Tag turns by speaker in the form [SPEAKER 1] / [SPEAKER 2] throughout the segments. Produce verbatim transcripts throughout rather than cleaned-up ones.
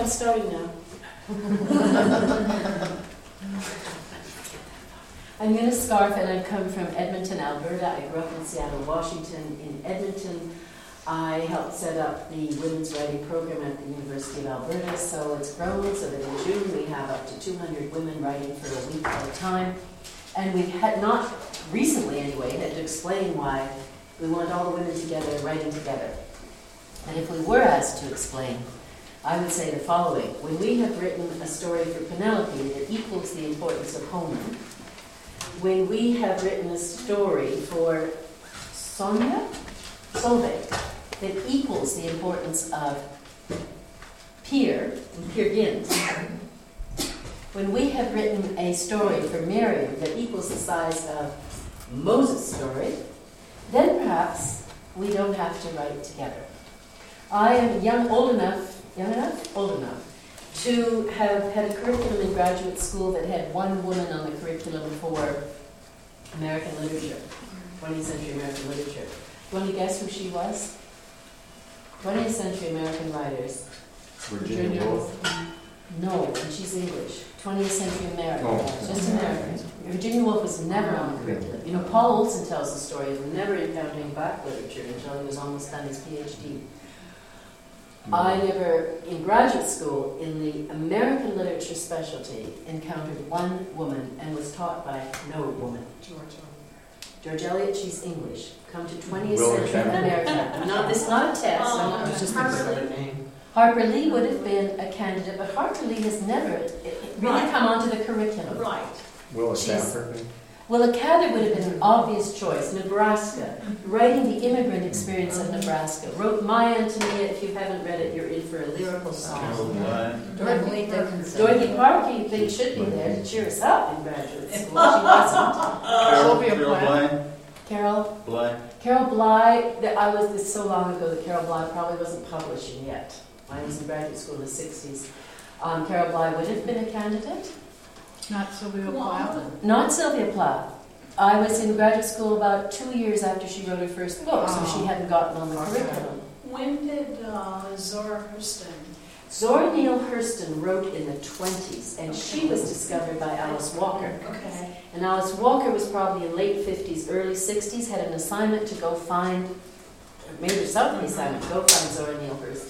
[SPEAKER 1] I'm starting now. I'm Una Scarf, and I come from Edmonton, Alberta. I grew up in Seattle, Washington. In Edmonton, I helped set up the women's writing program at the University of Alberta, so it's grown so that in June we have up to two hundred women writing for a week at a time. And we had not, recently anyway, had to explain why we want all the women together, writing together. And if we were asked to explain, I would say the following. When we have written a story for Penelope that equals the importance of Homer, when we have written a story for Sonia, Solveig, that equals the importance of Peer, and Peer Gynt, when we have written a story for Miriam that equals the size of Moses' story, then perhaps we don't have to write together. I am young, old enough, young enough, old enough, to have had a curriculum in graduate school that had one woman on the curriculum for American literature, twentieth century American literature. Do you want to guess who she was? twentieth century American writers.
[SPEAKER 2] Virginia Woolf.
[SPEAKER 1] No, and she's English. twentieth century American,
[SPEAKER 2] Oh.
[SPEAKER 1] just American. Virginia Woolf was never on the curriculum. You know, Paul Olson tells the story of never encountering black literature until he was almost done his PhD. I never, in graduate school, in the American literature specialty, encountered one woman and was taught by no woman.
[SPEAKER 3] George.
[SPEAKER 1] George Eliot, she's English. Come to twentieth
[SPEAKER 2] Will
[SPEAKER 1] century
[SPEAKER 2] Campbell.
[SPEAKER 1] America. No, this is not a test.
[SPEAKER 3] Oh,
[SPEAKER 1] I'm not
[SPEAKER 3] it's
[SPEAKER 1] just
[SPEAKER 3] Harper
[SPEAKER 1] Harper
[SPEAKER 3] Lee.
[SPEAKER 1] Lee. Harper Lee would have been a candidate, but Harper Lee has never it, it really
[SPEAKER 3] Right.
[SPEAKER 1] come onto the curriculum.
[SPEAKER 3] Right.
[SPEAKER 2] Willa
[SPEAKER 1] She's-
[SPEAKER 2] Stanford.
[SPEAKER 1] Willa Cather would have been an obvious choice. Nebraska, writing the immigrant experience of Nebraska. Wrote My Antonia. If you haven't read it, you're in for a lyrical song.
[SPEAKER 3] Dorothy Dickinson.
[SPEAKER 1] Dorothy Parker, you think should be there to cheer us up in graduate school. She wasn't.
[SPEAKER 3] Sylvia
[SPEAKER 4] Carol
[SPEAKER 3] Plath.
[SPEAKER 4] Bly.
[SPEAKER 1] Carol,
[SPEAKER 4] Bly.
[SPEAKER 1] Carol Bly. That I was this so long ago that Carol Bly probably wasn't publishing yet. I was in graduate school in the sixties. Um, Carol Bly would have been a candidate.
[SPEAKER 3] Not Sylvia Plath.
[SPEAKER 1] Not Sylvia Plath. I was in graduate school about two years after she wrote her first book, so she hadn't gotten on the curriculum.
[SPEAKER 3] When did uh, Zora Hurston?
[SPEAKER 1] Zora Neale Hurston wrote in the twenties, and she was discovered by Alice Walker.
[SPEAKER 3] Okay.
[SPEAKER 1] And Alice Walker was probably in late fifties, early sixties, had an assignment to go find, made herself the assignment to go find Zora Neale Hurston.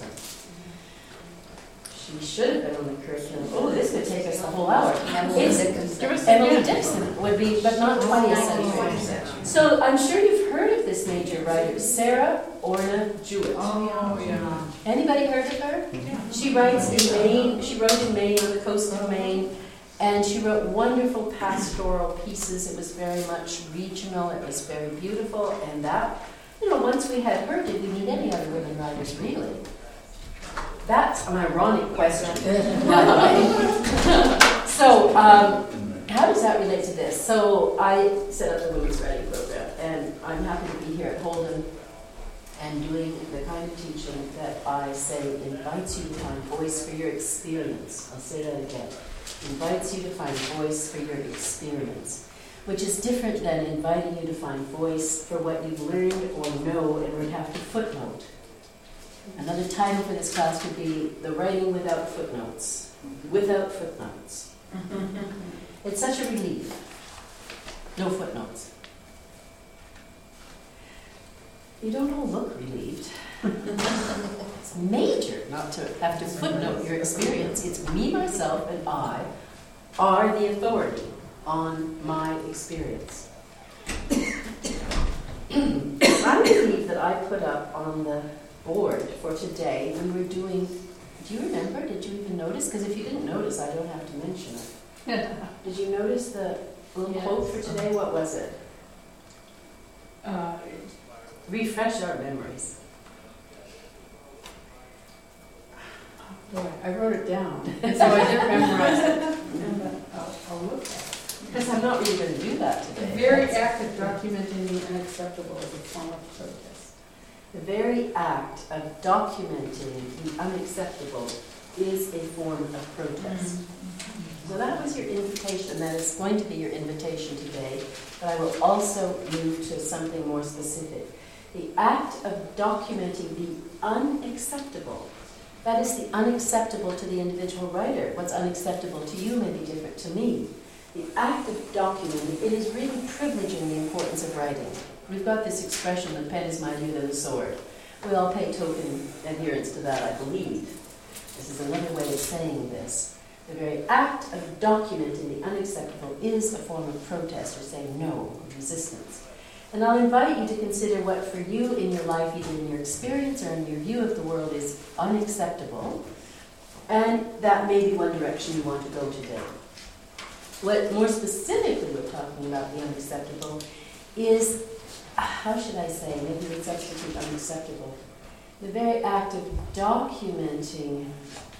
[SPEAKER 1] She should have been on the curriculum. Oh, this could take us a whole hour. It's, Emily Dixon would be, but not twentieth century. So I'm sure you've heard of this major writer, Sarah Orna Jewett.
[SPEAKER 3] Oh, yeah.
[SPEAKER 1] Anybody heard of her? She writes in Maine. She wrote in Maine, on the coast of Maine, and she wrote wonderful pastoral pieces. It was very much regional. It was very beautiful, and that, you know, once we had her, did we need any other women writers, really? That's an ironic question, by the way. So, um, how does that relate to this? So, I set up the Women's Writing Program, and I'm happy to be here at Holden and doing the kind of teaching that I say invites you to find voice for your experience. I'll say that again. Invites you to find voice for your experience, which is different than inviting you to find voice for what you've learned or know and would have to footnote. Another title for this class would be The Writing Without Footnotes. Without footnotes. It's such a relief. No footnotes. You don't all look relieved. It's major not to have to footnote your experience. It's me, myself, and I are the authority on my experience. I believe that I put up on the board for today, we were doing, do you remember? Did you even notice? Because if you didn't notice, I don't have to mention it. Did you notice the little
[SPEAKER 3] Yes.
[SPEAKER 1] quote for today? What was it?
[SPEAKER 3] Uh,
[SPEAKER 1] Refresh our memories.
[SPEAKER 3] boy, I wrote it down, and so I didn't memorize it. And, uh, I'll, I'll look at it.
[SPEAKER 1] Because I'm not really going to do that today.
[SPEAKER 3] The very
[SPEAKER 1] That's-
[SPEAKER 3] act of documenting the unacceptable is a form of protest.
[SPEAKER 1] The very act of documenting the unacceptable is a form of protest. So that was your invitation. That is going to be your invitation today. But I will also move to something more specific. The act of documenting the unacceptable. That is the unacceptable to the individual writer. What's unacceptable to you may be different to me. The act of documenting, it is really privileging the importance of writing. We've got this expression, the pen is mightier than the sword. We all pay token adherence to that, I believe. This is another way of saying this. The very act of documenting the unacceptable is a form of protest, or saying no, of resistance. And I'll invite you to consider what for you in your life, either in your experience or in your view of the world, is unacceptable. And that may be one direction you want to go today. What more specifically we're talking about, the unacceptable, is, how should I say, maybe we substitute unacceptable, the very act of documenting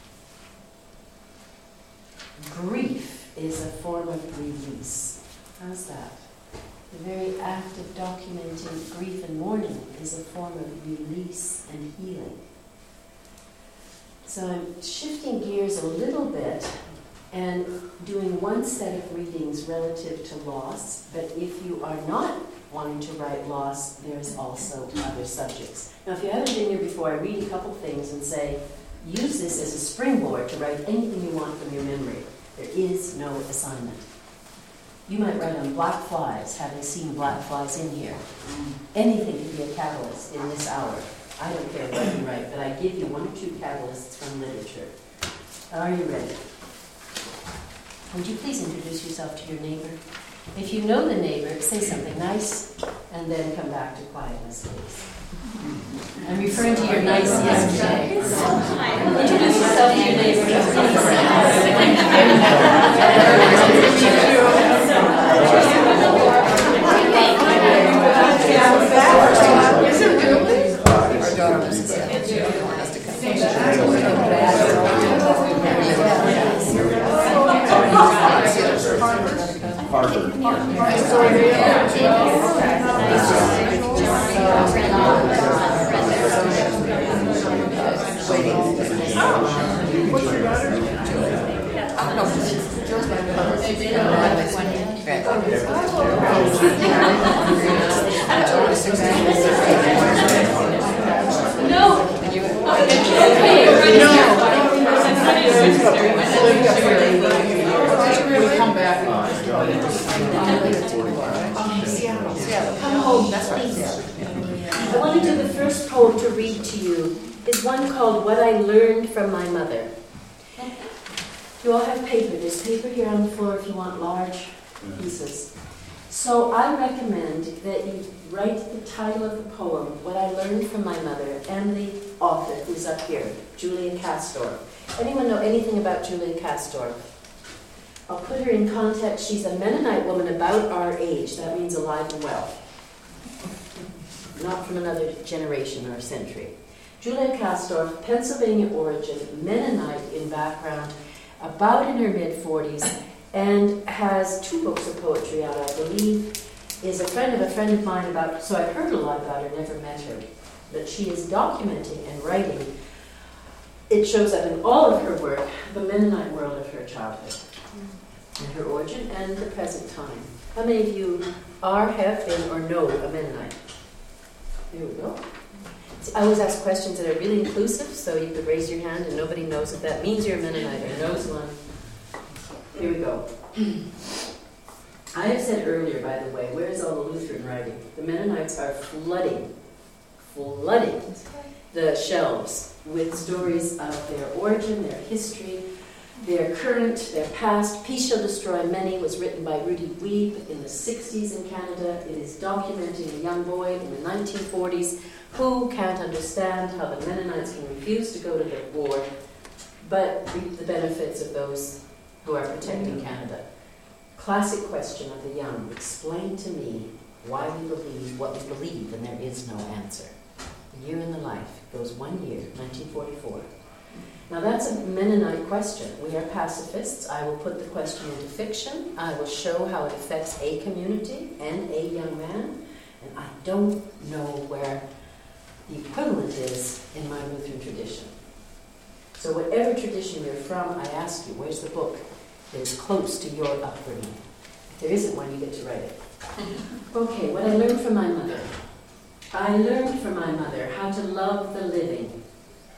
[SPEAKER 1] grief is a form of release. How's that? The very act of documenting grief and mourning is a form of release and healing. So I'm shifting gears a little bit and doing one set of readings relative to loss, but if you are not wanting to write loss, there's also other subjects. Now, if you haven't been here before, I read a couple things and say, use this as a springboard to write anything you want from your memory. There is no assignment. You might write on black flies, having seen black flies in here. Anything can be a catalyst in this hour. I don't care what you write, but I give you one or two catalysts from literature. Are you ready? Would you please introduce yourself to your neighbor? If you know the neighbor, say something nice, and then come back to quietness, please. I'm referring to your nice yesterday. Introduce yourself to your neighbor.
[SPEAKER 2] Harvard.
[SPEAKER 3] Come back.
[SPEAKER 1] Come home, that's right. I want to do the first poem to read to you. Is one called What I Learned from My Mother. You all have paper. There's paper here on the floor if you want large pieces. So I recommend that you write the title of the poem, What I Learned from My Mother, and the author, who's up here, Julia Castor. Anyone know anything about Julia Castor? I'll put her in context. She's a Mennonite woman about our age. That means alive and well. Not from another generation or century. Julia Castor, Pennsylvania origin, Mennonite in background, about in her mid-forties, and has two books of poetry out, I believe, is a friend of a friend of mine about, so I've heard a lot about her, never met her, but she is documenting and writing. It shows up in all of her work, the Mennonite world of her childhood, and her origin, and the present time. How many of you are, have been, or know a Mennonite? There we go. See, I always ask questions that are really inclusive, so you could raise your hand and nobody knows if that means you're a Mennonite or knows one. Here we go. I have said earlier, by the way, where's all the Lutheran writing? The Mennonites are flooding, flooding the shelves with stories of their origin, their history, their current, their past. Peace Shall Destroy Many was written by Rudy Wiebe in the sixties in Canada. It is documenting a young boy in the nineteen forties who can't understand how the Mennonites can refuse to go to the war, but reap the benefits of those who are protecting Canada. Classic question of the young. Explain to me why we believe what we believe, and there is no answer. A year in the life goes one year, nineteen forty-four. Now that's a Mennonite question. We are pacifists. I will put the question into fiction. I will show how it affects a community and a young man. And I don't know where the equivalent is in my Lutheran tradition. So whatever tradition you're from, I ask you, where's the book that is close to your upbringing? If there isn't one, you get to write it. Okay, what I learned from my mother. I learned from my mother how to love the living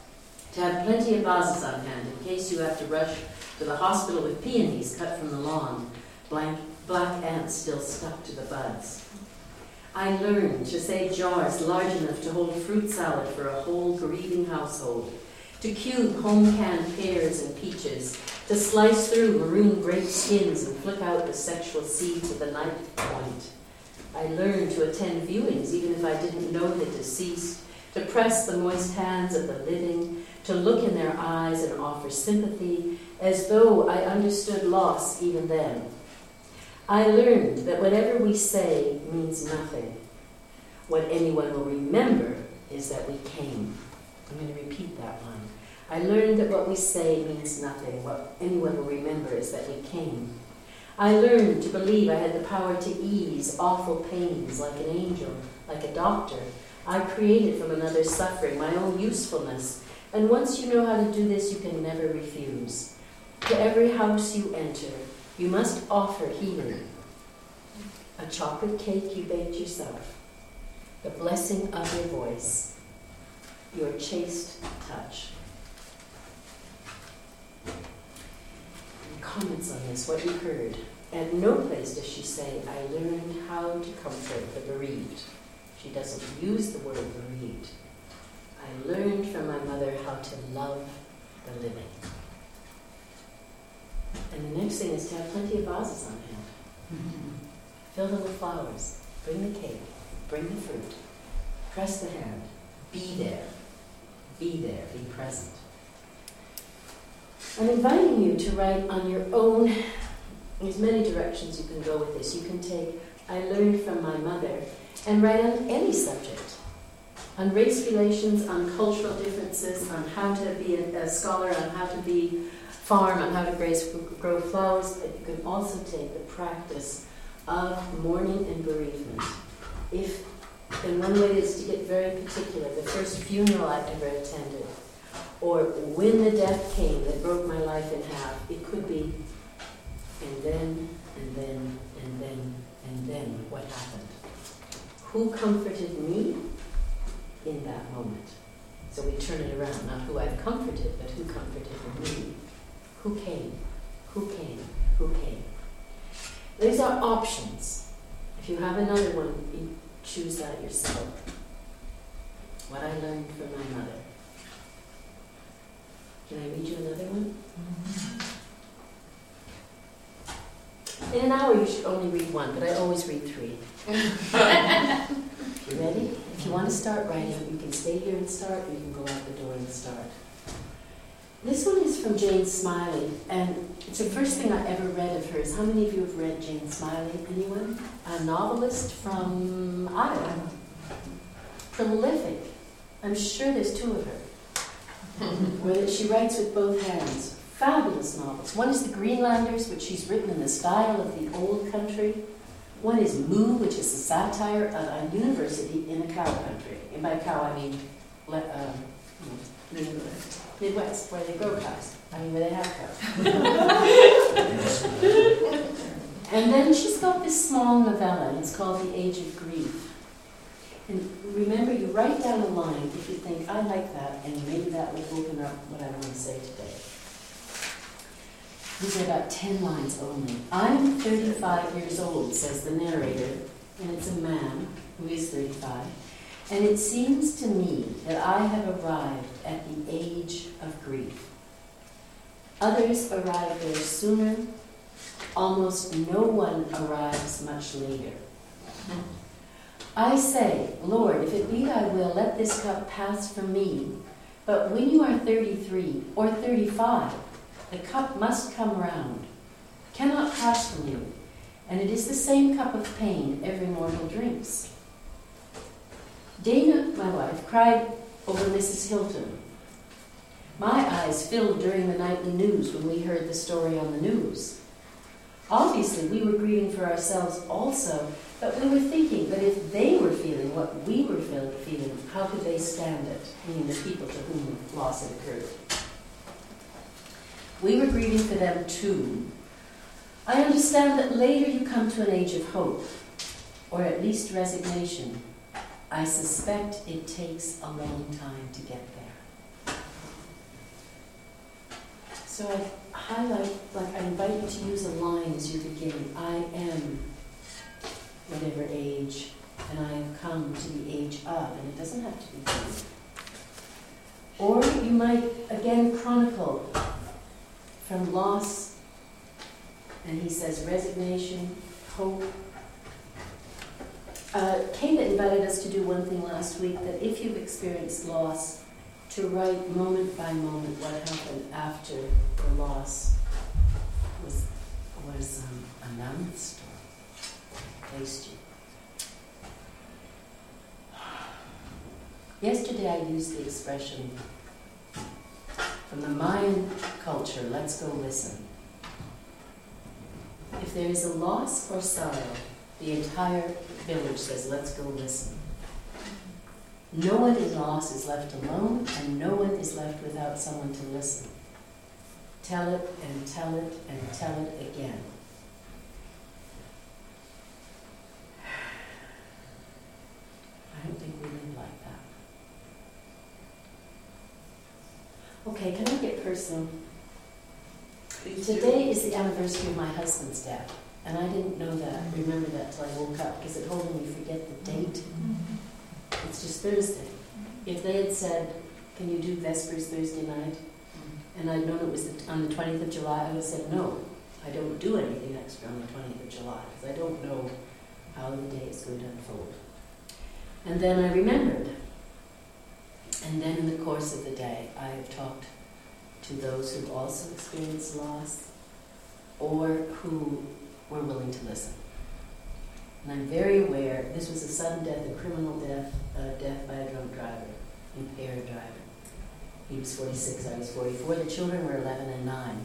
[SPEAKER 1] To have plenty of vases on hand in case you have to rush to the hospital with peonies cut from the lawn, blank, black ants still stuck to the buds. I learned to save jars large enough to hold fruit salad for a whole grieving household, to cube home-canned pears and peaches, to slice through maroon grape skins and flick out the sexual seeds of the knife point. I learned to attend viewings even if I didn't know the deceased, to press the moist hands of the living, to look in their eyes and offer sympathy as though I understood loss even then. I learned that whatever we say means nothing. What anyone will remember is that we came. I'm going to repeat that line. I learned that what we say means nothing. What anyone will remember is that we came. I learned to believe I had the power to ease awful pains like an angel, like a doctor. I created from another's suffering my own usefulness. And once you know how to do this, you can never refuse. To every house you enter, you must offer healing. A chocolate cake you baked yourself, the blessing of your voice, your chaste touch. And comments on this, what you heard. At no place does she say, I learned how to comfort the bereaved. She doesn't use the word bereaved. I learned from my mother how to love the living. And the next thing is to have plenty of vases on hand. Mm-hmm. Fill them with flowers. Bring the cake. Bring the fruit. Press the hand. Be there. Be there. Be present. I'm inviting you to write on your own. There's many directions you can go with this. You can take, I learned from my mother, and write on any subject. On race relations, on cultural differences, on how to be a, a scholar, on how to be farm, on how to grace, grow flowers. But you can also take the practice of mourning and bereavement. If, and one way is to get very particular, the first funeral I ever attended, or when the death came that broke my life in half, it could be, and then, and then, and then, and then, what happened? Who comforted me in that moment? So we turn it around, not who I've comforted, but who comforted me. Who came? Who came? Who came? These are options. If you have another one, you choose that yourself. What I learned from my mother. Can I read you another one? Mm-hmm. In an hour, you should only read one, but I always read three. You ready? If you want to start writing, you can stay here and start, or you can go out the door and start. This one is from Jane Smiley, and it's the first thing I ever read of hers. How many of you have read Jane Smiley? Anyone? A novelist from Iowa. Prolific. I'm sure there's two of her. Where she writes with both hands. Fabulous novels. One is The Greenlanders, which she's written in the style of the old country. One is Moo, which is a satire of a university in a cow country. And by cow, I mean le- um, Midwest, where they grow cows. I mean, where they have cows. And then she's got this small novella, and it's called The Age of Grief. And remember, you write down a line if you think, I like that, and maybe that will open up what I want to say today. These are about ten lines only. I'm thirty-five years old, says the narrator, and it's a man who is thirty-five. And it seems to me that I have arrived at the age of grief. Others arrive there sooner. Almost no one arrives much later. I say, Lord, if it be thy will, let this cup pass from me. But when you are thirty-three or thirty-five, the cup must come round, cannot pass from you, and it is the same cup of pain every mortal drinks. Dana, my wife, cried over Missus Hilton. My eyes filled during the nightly news when we heard the story on the news. Obviously, we were grieving for ourselves also, but we were thinking that if they were feeling what we were feeling, how could they stand it, meaning the people to whom loss had occurred. We were grieving for them too. I understand that later you come to an age of hope, or at least resignation. I suspect it takes a long time to get there. So I highlight, like I invite you to use a line as you begin. I am whatever age, and I have come to the age of, and it doesn't have to be good. Or you might, again, chronicle from loss, and he says resignation, hope. Uh, Kayla invited us to do one thing last week, that if you've experienced loss, to write moment by moment what happened after the loss was, was um, announced or placed you. Yesterday I used the expression from the Mayan culture, let's go listen. If there is a loss or sorrow, the entire village says, let's go listen. No one in loss is left alone, and no one is left without someone to listen. Tell it and tell it and tell it again. I don't think we live like that. Okay, can I get personal?
[SPEAKER 3] Please
[SPEAKER 1] Today
[SPEAKER 3] do.
[SPEAKER 1] is the anniversary of my husband's death, and I didn't know that, remember that till I woke up, because it told me forget the date. It's just Thursday. If they had said, can you do Vespers Thursday night? And I'd known it was the, on the twentieth of July, I would have said, no, I don't do anything extra on the twentieth of July, because I don't know how the day is going to unfold. And then I remembered. And then in the course of the day, I have talked to those who also experienced loss or who were willing to listen. And I'm very aware, this was a sudden death, a criminal death, a death by a drunk driver, impaired driver. He was forty-six, I was forty-four. The children were eleven and nine.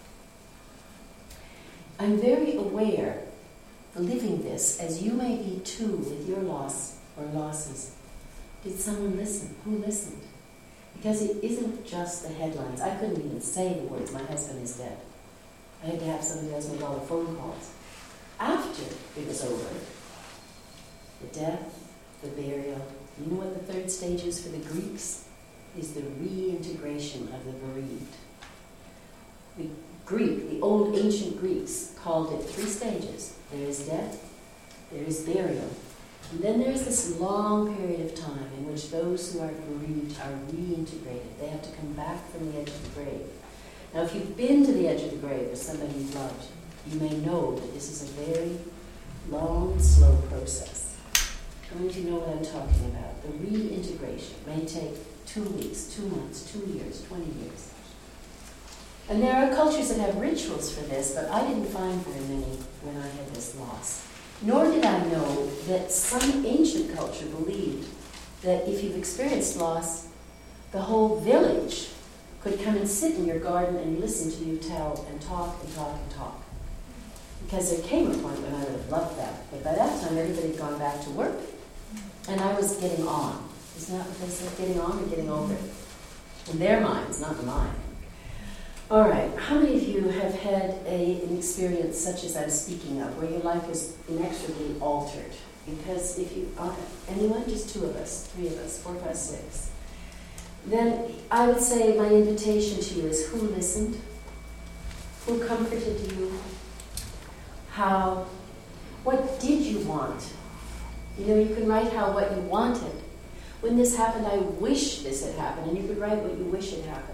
[SPEAKER 1] I'm very aware, living this, as you may be too with your loss or losses. Did someone listen? Who listened? Because it isn't just the headlines. I couldn't even say the words, my husband is dead. I had to have somebody else make all the phone calls. After it was over, the death, the burial, you know what the third stage is for the Greeks? Is the reintegration of the bereaved. The Greek, the old ancient Greeks, called it three stages. There is death, there is burial, and then there is this long period of time in which those who are bereaved are reintegrated. They have to come back from the edge of the grave. Now, if you've been to the edge of the grave with somebody you've loved, you may know that this is a very long, slow process. I want you to know what I'm talking about. The reintegration may take two weeks, two months, two years, twenty years. And there are cultures that have rituals for this, but I didn't find very many when I had this loss. Nor did I know that some ancient culture believed that if you've experienced loss, the whole village could come and sit in your garden and listen to you tell and talk and talk and talk. Because there came a point when I would have loved that. But by that time, everybody had gone back to work, and I was getting on. Isn't that what they said? Getting on or getting over? In their minds, not in mine. All right, how many of you have had a, an experience such as I'm speaking of, where your life was inexorably altered? Because if you, uh, anyone? Just two of us, three of us, four, five, six. Then I would say my invitation to you is who listened? Who comforted you? How? What did you want? You know, you can write how what you wanted. When this happened, I wish this had happened, and you could write what you wish had happened.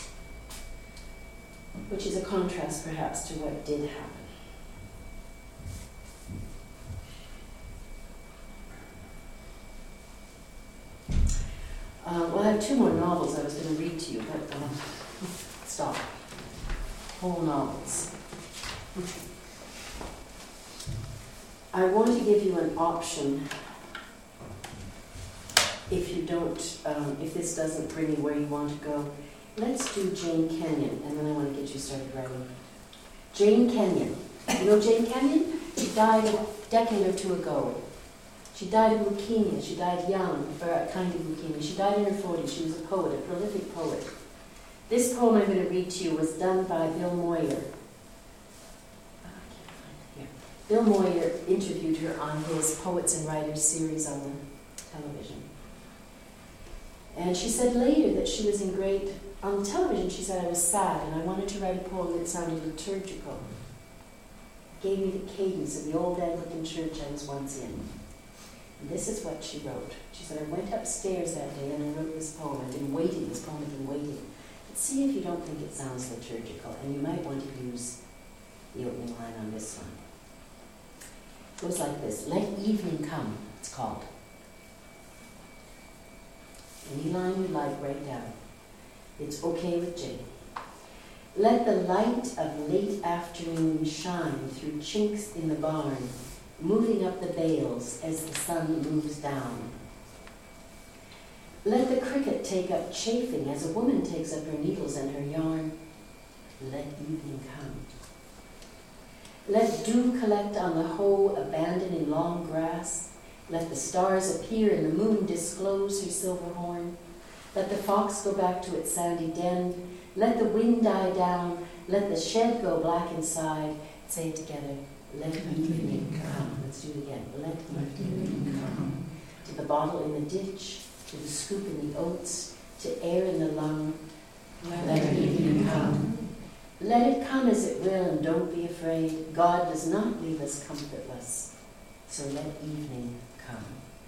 [SPEAKER 1] Which is a contrast, perhaps, to what did happen. Uh, well, I have two more novels I was going to read to you, but um, stop. Whole novels. I want to give you an option if you don't, um, if this doesn't bring you where you want to go. Let's do Jane Kenyon, and then I want to get you started writing. Jane Kenyon. You know Jane Kenyon? She died a decade or two ago. She died of leukemia. She died young, for a kind of leukemia. She died in her forties. She was a poet, a prolific poet. This poem I'm going to read to you was done by Bill Moyer. Bill Moyer interviewed her on his Poets and Writers series on the television. And she said later that she was in great, on television she said, I was sad and I wanted to write a poem that sounded liturgical. It gave me the cadence of the old Anglican church I was once in. And this is what she wrote. She said, I went upstairs that day and I wrote this poem. I've been waiting, this poem had been waiting. But see if you don't think it sounds liturgical, and you might want to use the opening line on this one. It goes like this. Let evening come, it's called. Any line you like, write down. It's okay with Jane. Let the light of late afternoon shine through chinks in the barn, moving up the bales as the sun moves down. Let the cricket take up chafing as a woman takes up her needles and her yarn. Let evening come. Let dew collect on the hoe abandoned in long grass. Let the stars appear and the moon disclose her silver horn. Let the fox go back to its sandy den. Let the wind die down. Let the shed go black inside. Say it together. Let evening come. Let's do it again. Let evening come. To the bottle in the ditch, to the scoop in the oats, to air in the lung. Let evening come. Let it come as it will, and don't be afraid. God does not leave us comfortless. So let evening come.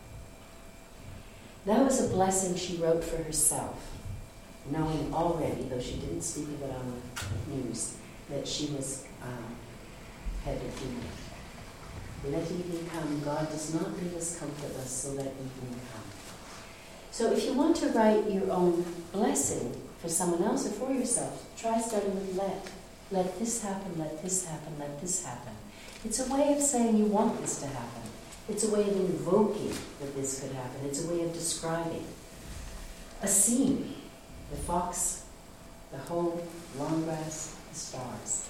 [SPEAKER 1] That was a blessing she wrote for herself, knowing already, though she didn't speak of it on the news, that she was um, headed to. Let evening come. God does not leave us comfortless, so let evening come. So if you want to write your own blessing for someone else or for yourself, try starting with let. Let this happen, let this happen, let this happen. It's a way of saying you want this to happen. It's a way of invoking that this could happen. It's a way of describing a scene. The fox, the hoe, long grass, the stars.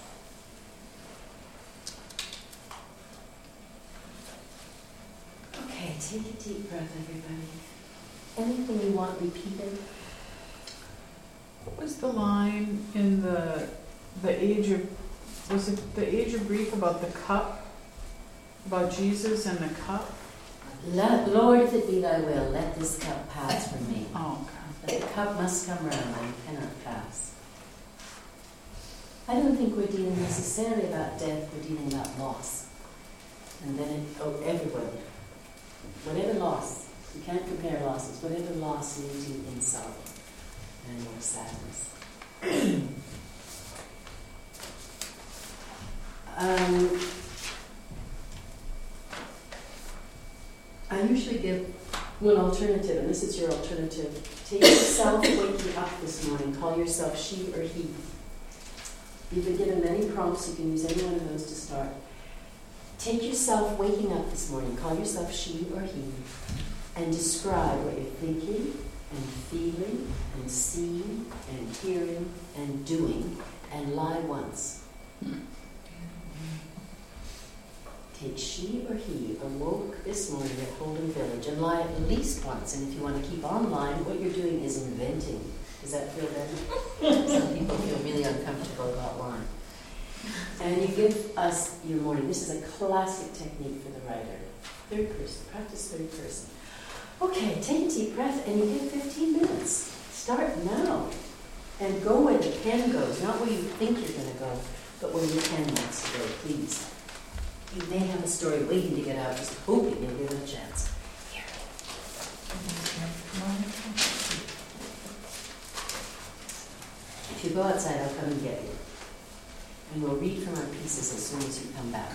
[SPEAKER 1] Okay, take a deep breath, everybody. Anything you want repeated?
[SPEAKER 3] What was the line in the the age of was it the age of grief about the cup, about Jesus and the cup?
[SPEAKER 1] Let, Lord, if it be thy will, let this cup pass from me.
[SPEAKER 3] Oh, okay.
[SPEAKER 1] But the cup must come round and cannot pass. I don't think we're dealing necessarily about death, we're dealing about loss. And then it, oh, everywhere. Whatever loss, you can't compare losses, whatever loss leaves you in sorrow and more sadness. um, I usually give one alternative, and this is your alternative. Take yourself waking up this morning. Call yourself she or he. You've been given many prompts. You can use any one of those to start. Take yourself waking up this morning. Call yourself she or he. And describe what you're thinking and feeling and seeing and hearing and doing, and lie once. Take she or he awoke this morning at Holden Village, and lie at least once. And if you want to keep on lying, what you're doing is inventing. Does that feel better? Some people feel really uncomfortable about lying. And you give us your morning. This is a classic technique for the writer. Third person. Practice third person. Okay, take a deep breath, and you get fifteen minutes. Start now. And go where the pen goes, not where you think you're going to go, but where your pen wants to go, please. You may have a story waiting to get out, just hoping you'll give it a chance. Here. If you go outside, I'll come and get you. And we'll read from our pieces as soon as you come back.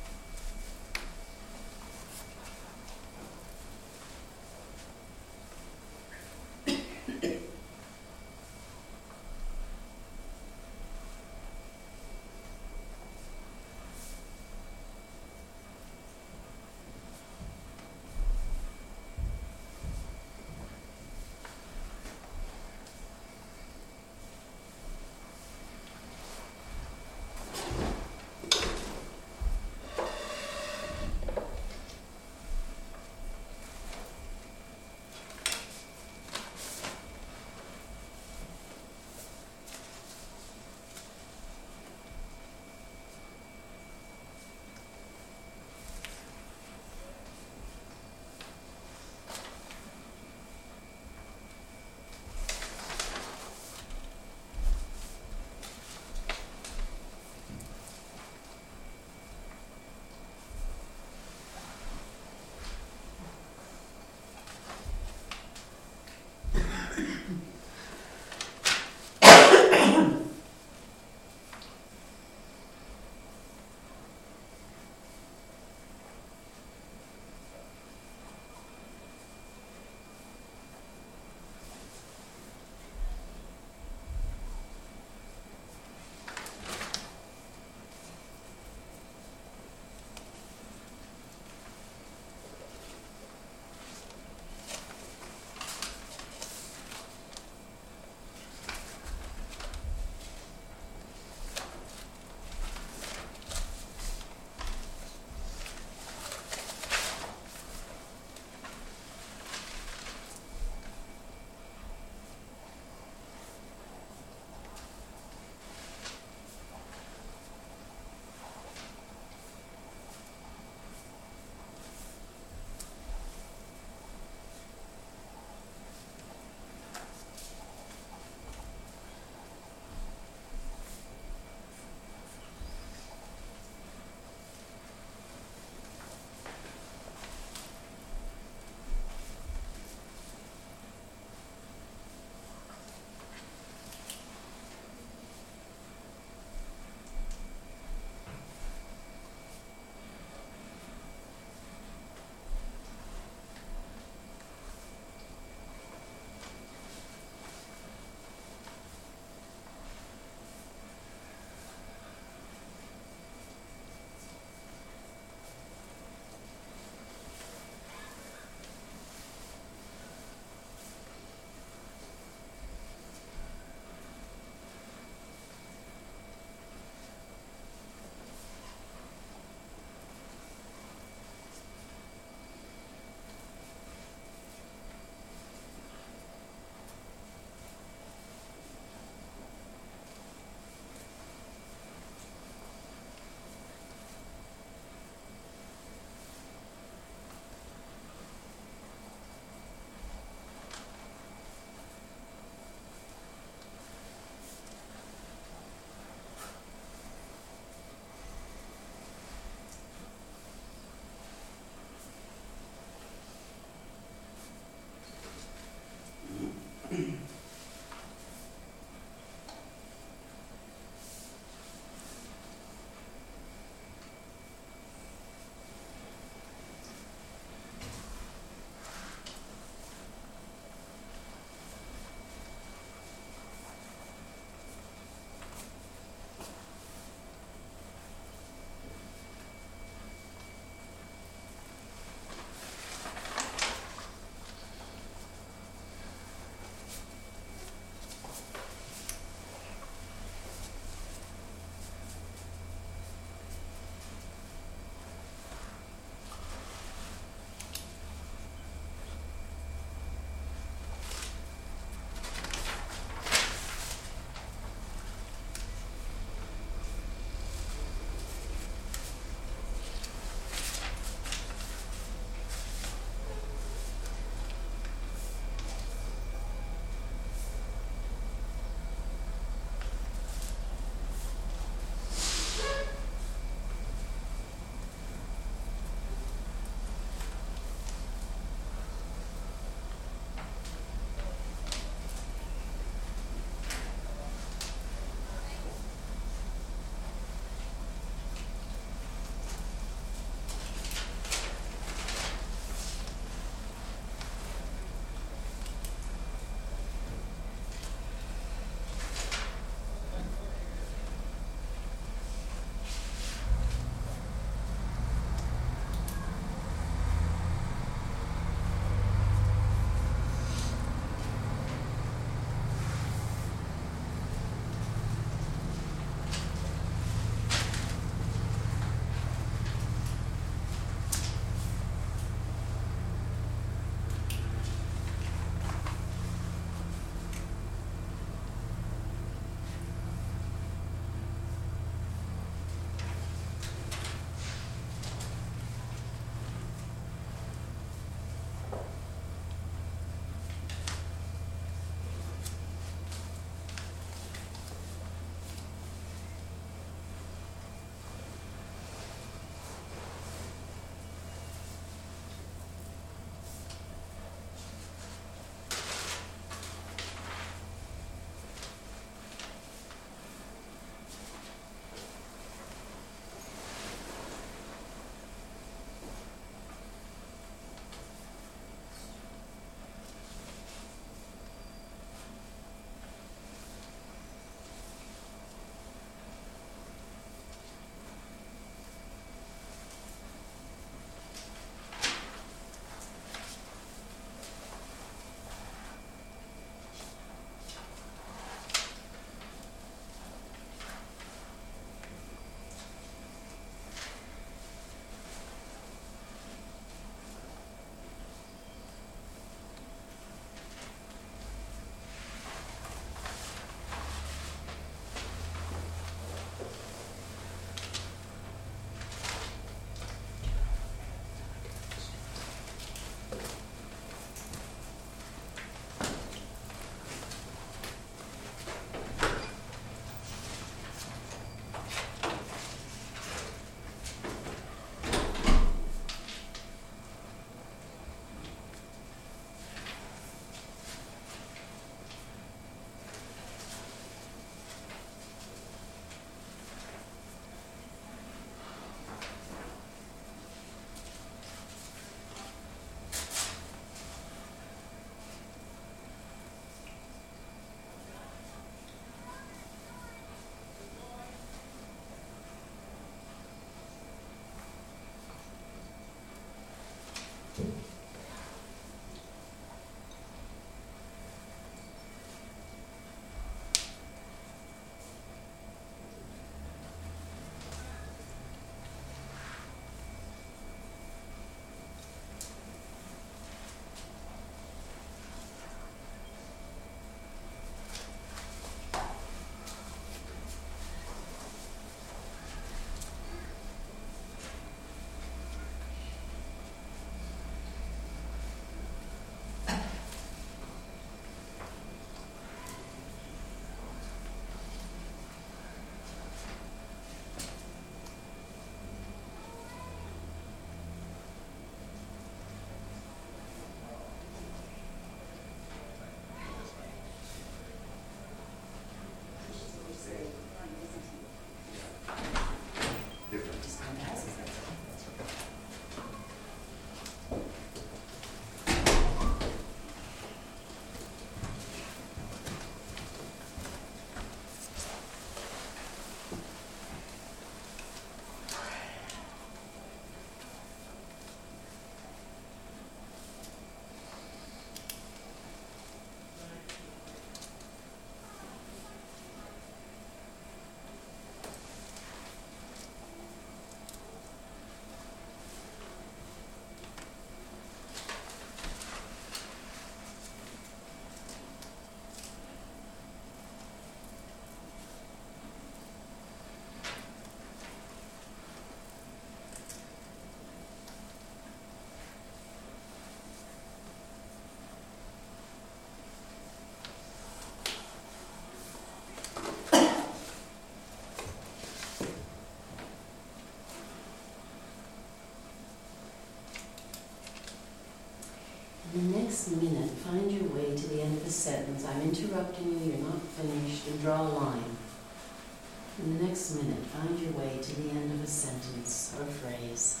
[SPEAKER 1] find your way to the end of the sentence. I'm interrupting you, you're not finished, and draw a line. In the next minute, find your way to the end of a sentence or a phrase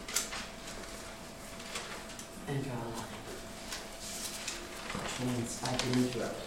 [SPEAKER 1] and draw a line. Which means I can interrupt.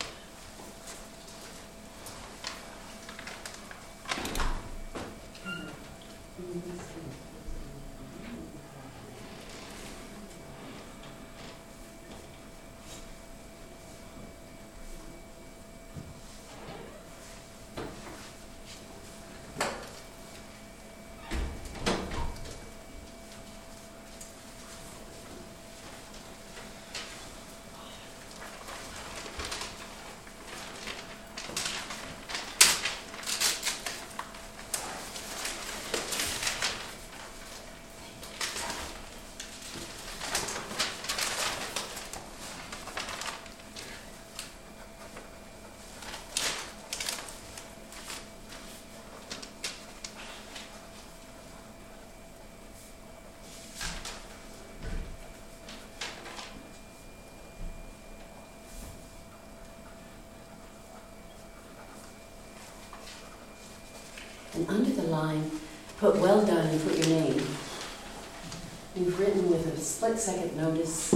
[SPEAKER 1] And under the line, put well done and put your name. You've written with a split second notice,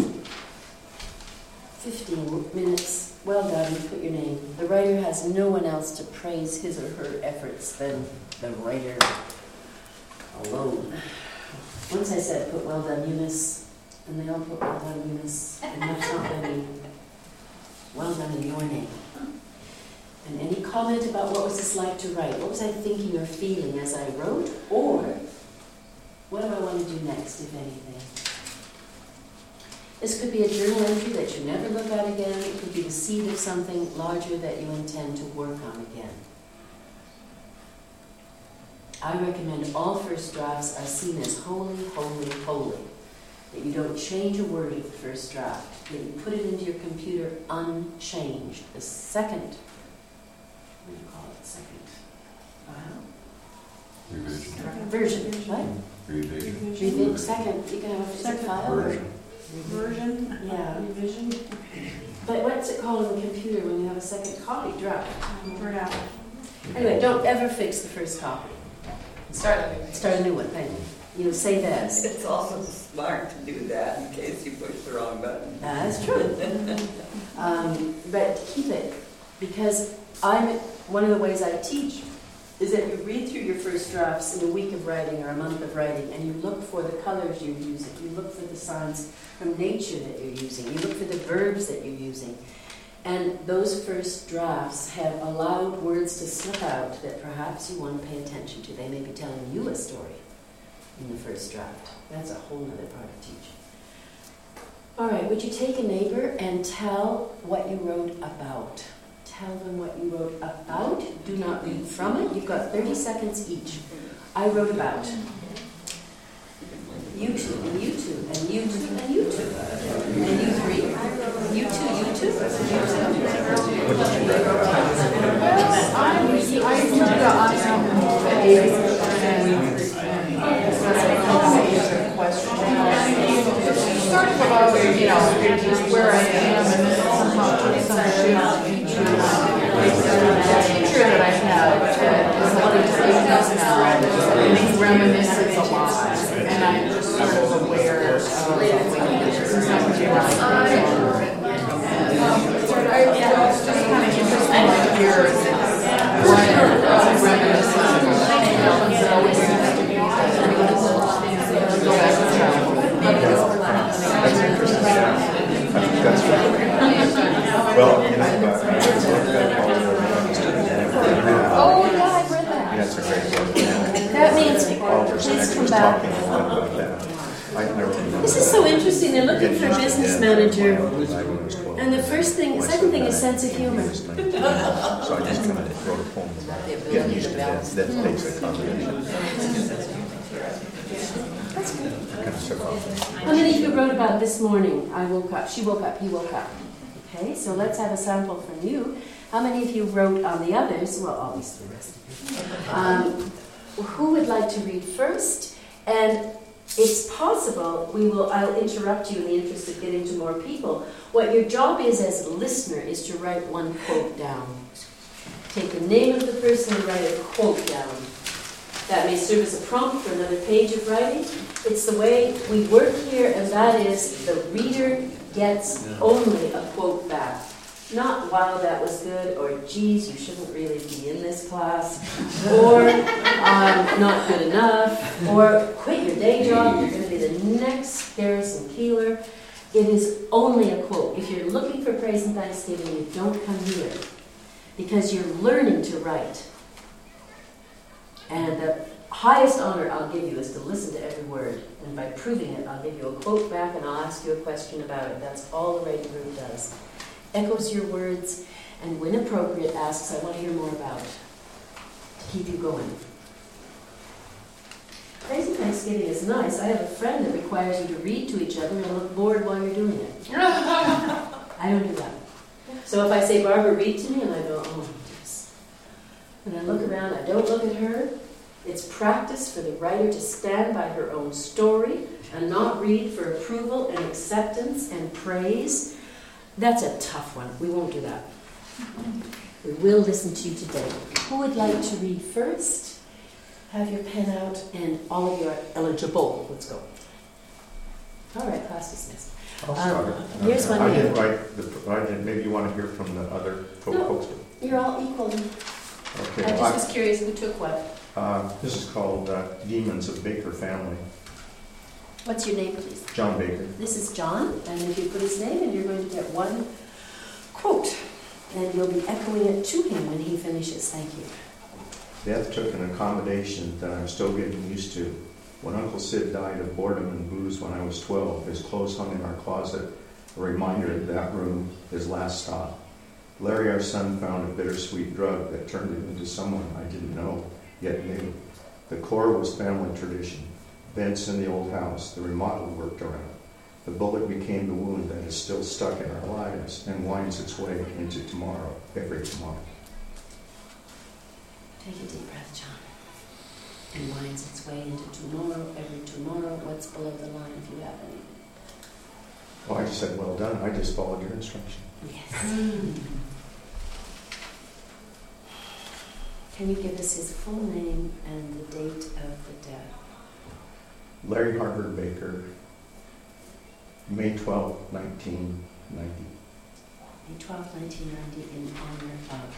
[SPEAKER 1] fifteen minutes, well done, and put your name. The writer has no one else to praise his or her efforts than the writer alone. Once I said, put well done, Eunice, and they all put well done, Eunice, and that's not many. Well done in your name. And any comment about what was this like to write? What was I thinking or feeling as I wrote? Or what do I want to do next, if anything? This could be a journal entry that you never look at again. It could be the seed of something larger that you intend to work on again. I recommend all first drafts are seen as holy, holy, holy. That you don't change a word of the first draft. That you put it into your computer unchanged. The second What do you call it? Second file?
[SPEAKER 2] Revision.
[SPEAKER 1] Version. What?
[SPEAKER 2] Revision.
[SPEAKER 1] Revision. Second. You can have a second file.
[SPEAKER 2] Version.
[SPEAKER 3] Version?
[SPEAKER 1] Yeah.
[SPEAKER 3] Revision?
[SPEAKER 1] But what's it called on the computer when you have a second copy? Draft.
[SPEAKER 3] Draft.
[SPEAKER 1] Anyway, don't ever fix the first copy.
[SPEAKER 3] Start a new page.
[SPEAKER 1] Start a new one. Thank you. You say this.
[SPEAKER 4] It's also smart to do that in case you push the wrong button.
[SPEAKER 1] That's true. um, but keep it, because I'm one of the ways I teach is that you read through your first drafts in a week of writing or a month of writing, and you look for the colors you're using. You look for the signs from nature that you're using. You look for the verbs that you're using. And those first drafts have allowed words to slip out that perhaps you want to pay attention to. They may be telling you a story in the first draft. That's a whole other part of teaching. All right, would you take a neighbor and tell what you wrote about? Tell them what you wrote about. Do not read from it. You've got thirty seconds each. I wrote about you two, and you two, and you two, and you two, and you three, you two, you two, you two.
[SPEAKER 3] Well, I, I do the sort of about, you know, where I am, and then somehow put some shift into the teacher that I had that is one of the things now, and he reminisces a lot, and I'm just sort of aware of some of the it's just kind of interesting to hear what reminisces about, you know, it's always go back to childhood.
[SPEAKER 2] That's interesting. I think that's right. Well, you know,
[SPEAKER 1] Oh, yeah, I read that.
[SPEAKER 2] that's a great book.
[SPEAKER 1] That means,
[SPEAKER 2] Oliver
[SPEAKER 1] please
[SPEAKER 2] Sacks
[SPEAKER 1] come
[SPEAKER 2] was
[SPEAKER 1] back.
[SPEAKER 2] talking a lot about that. I never remember.
[SPEAKER 1] This is so interesting. They're looking for a business manager.
[SPEAKER 2] And
[SPEAKER 1] And the first thing, second thing is sense of humor.
[SPEAKER 2] So I just kind of wrote a poem about getting used to that, that basic combination.
[SPEAKER 1] That's good.
[SPEAKER 2] Kind of took off.
[SPEAKER 1] How many of you wrote about this morning? I woke up, she woke up, he woke up. Okay, so let's have a sample from you. How many of you wrote on the others? Well, obviously the rest of you. Um, who would like to read first? And It's possible we will, I'll interrupt you in the interest of getting to more people. What your job is as a listener is to write one quote down. Take the name of the person and write a quote down. That may serve as a prompt for another page of writing. It's the way we work here, and that is the reader gets only a quote back. Not, wow, that was good, or geez, you shouldn't really be in this class, or um, not good enough, or quit your day job, you're going to be the next Garrison Keillor. It is only a quote. If you're looking for praise and thanksgiving, you don't come here, because you're learning to write. And the highest honor I'll give you is to listen to every word, and by proving it, I'll give you a quote back and I'll ask you a question about it. That's all the writing group does. Echoes your words, and when appropriate, asks, I want to hear more about, to keep you going. Praise and Thanksgiving is nice. I have a friend that requires you to read to each other and look bored while you're doing it. I don't do that. So if I say, Barbara, read to me, and I go, oh, yes. And I look around, I don't look at her. It's practice for the writer to stand by her own story and not read for approval and acceptance and praise. That's a tough one. We won't do that. We will listen to you today. Who would like to read first? Have your pen out, and all of you are eligible. Let's go. All right, class dismissed.
[SPEAKER 2] I'll start.
[SPEAKER 1] Um, here's one
[SPEAKER 2] I
[SPEAKER 1] here.
[SPEAKER 2] didn't write the, I didn't, maybe you want to hear from the other folk
[SPEAKER 1] No.
[SPEAKER 2] folks.
[SPEAKER 1] You're all equal.
[SPEAKER 2] Okay.
[SPEAKER 1] I just
[SPEAKER 2] I-
[SPEAKER 1] was curious who took what.
[SPEAKER 2] Uh, this is called uh, Demons of Baker Family.
[SPEAKER 1] What's your name, please?
[SPEAKER 2] John Baker.
[SPEAKER 1] This is John, and if you put his name in, you're going to get one quote, and you'll be echoing it to him when he finishes. Thank you.
[SPEAKER 2] Death took an accommodation that I'm still getting used to. When Uncle Sid died of boredom and booze when I was twelve, his clothes hung in our closet, a reminder of that room, his last stop. Larry, our son, found a bittersweet drug that turned him into someone I didn't know, yet knew. The core was family tradition. Beds in the old house, the remodel worked around. The bullet became the wound that is still stuck in our lives and winds its way into tomorrow, every tomorrow.
[SPEAKER 1] Take a deep breath, John. And winds its way into tomorrow, every tomorrow. What's below the line if you have any?
[SPEAKER 2] Well, I just said, well done. I just followed your instruction.
[SPEAKER 1] Yes. Can you give us his full name and the date of the death?
[SPEAKER 2] Larry Harvard Baker, May twelfth, nineteen ninety.
[SPEAKER 1] May twelfth, nineteen ninety, in honor of.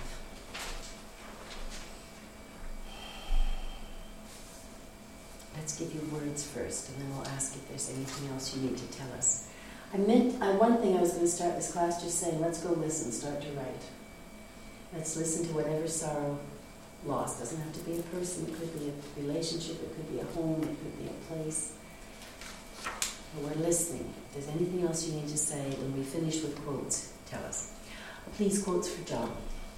[SPEAKER 1] Let's give you words first, and then we'll ask if there's anything else you need to tell us. I meant, uh, one thing I was going to start this class just saying, let's go listen, start to write. Let's listen to whatever sorrow, loss. Doesn't have to be a person, it could be a relationship, it could be a home, it could be a place. But we're listening. If there's anything else you need to say when we finish with quotes, tell us. Please, quotes for John.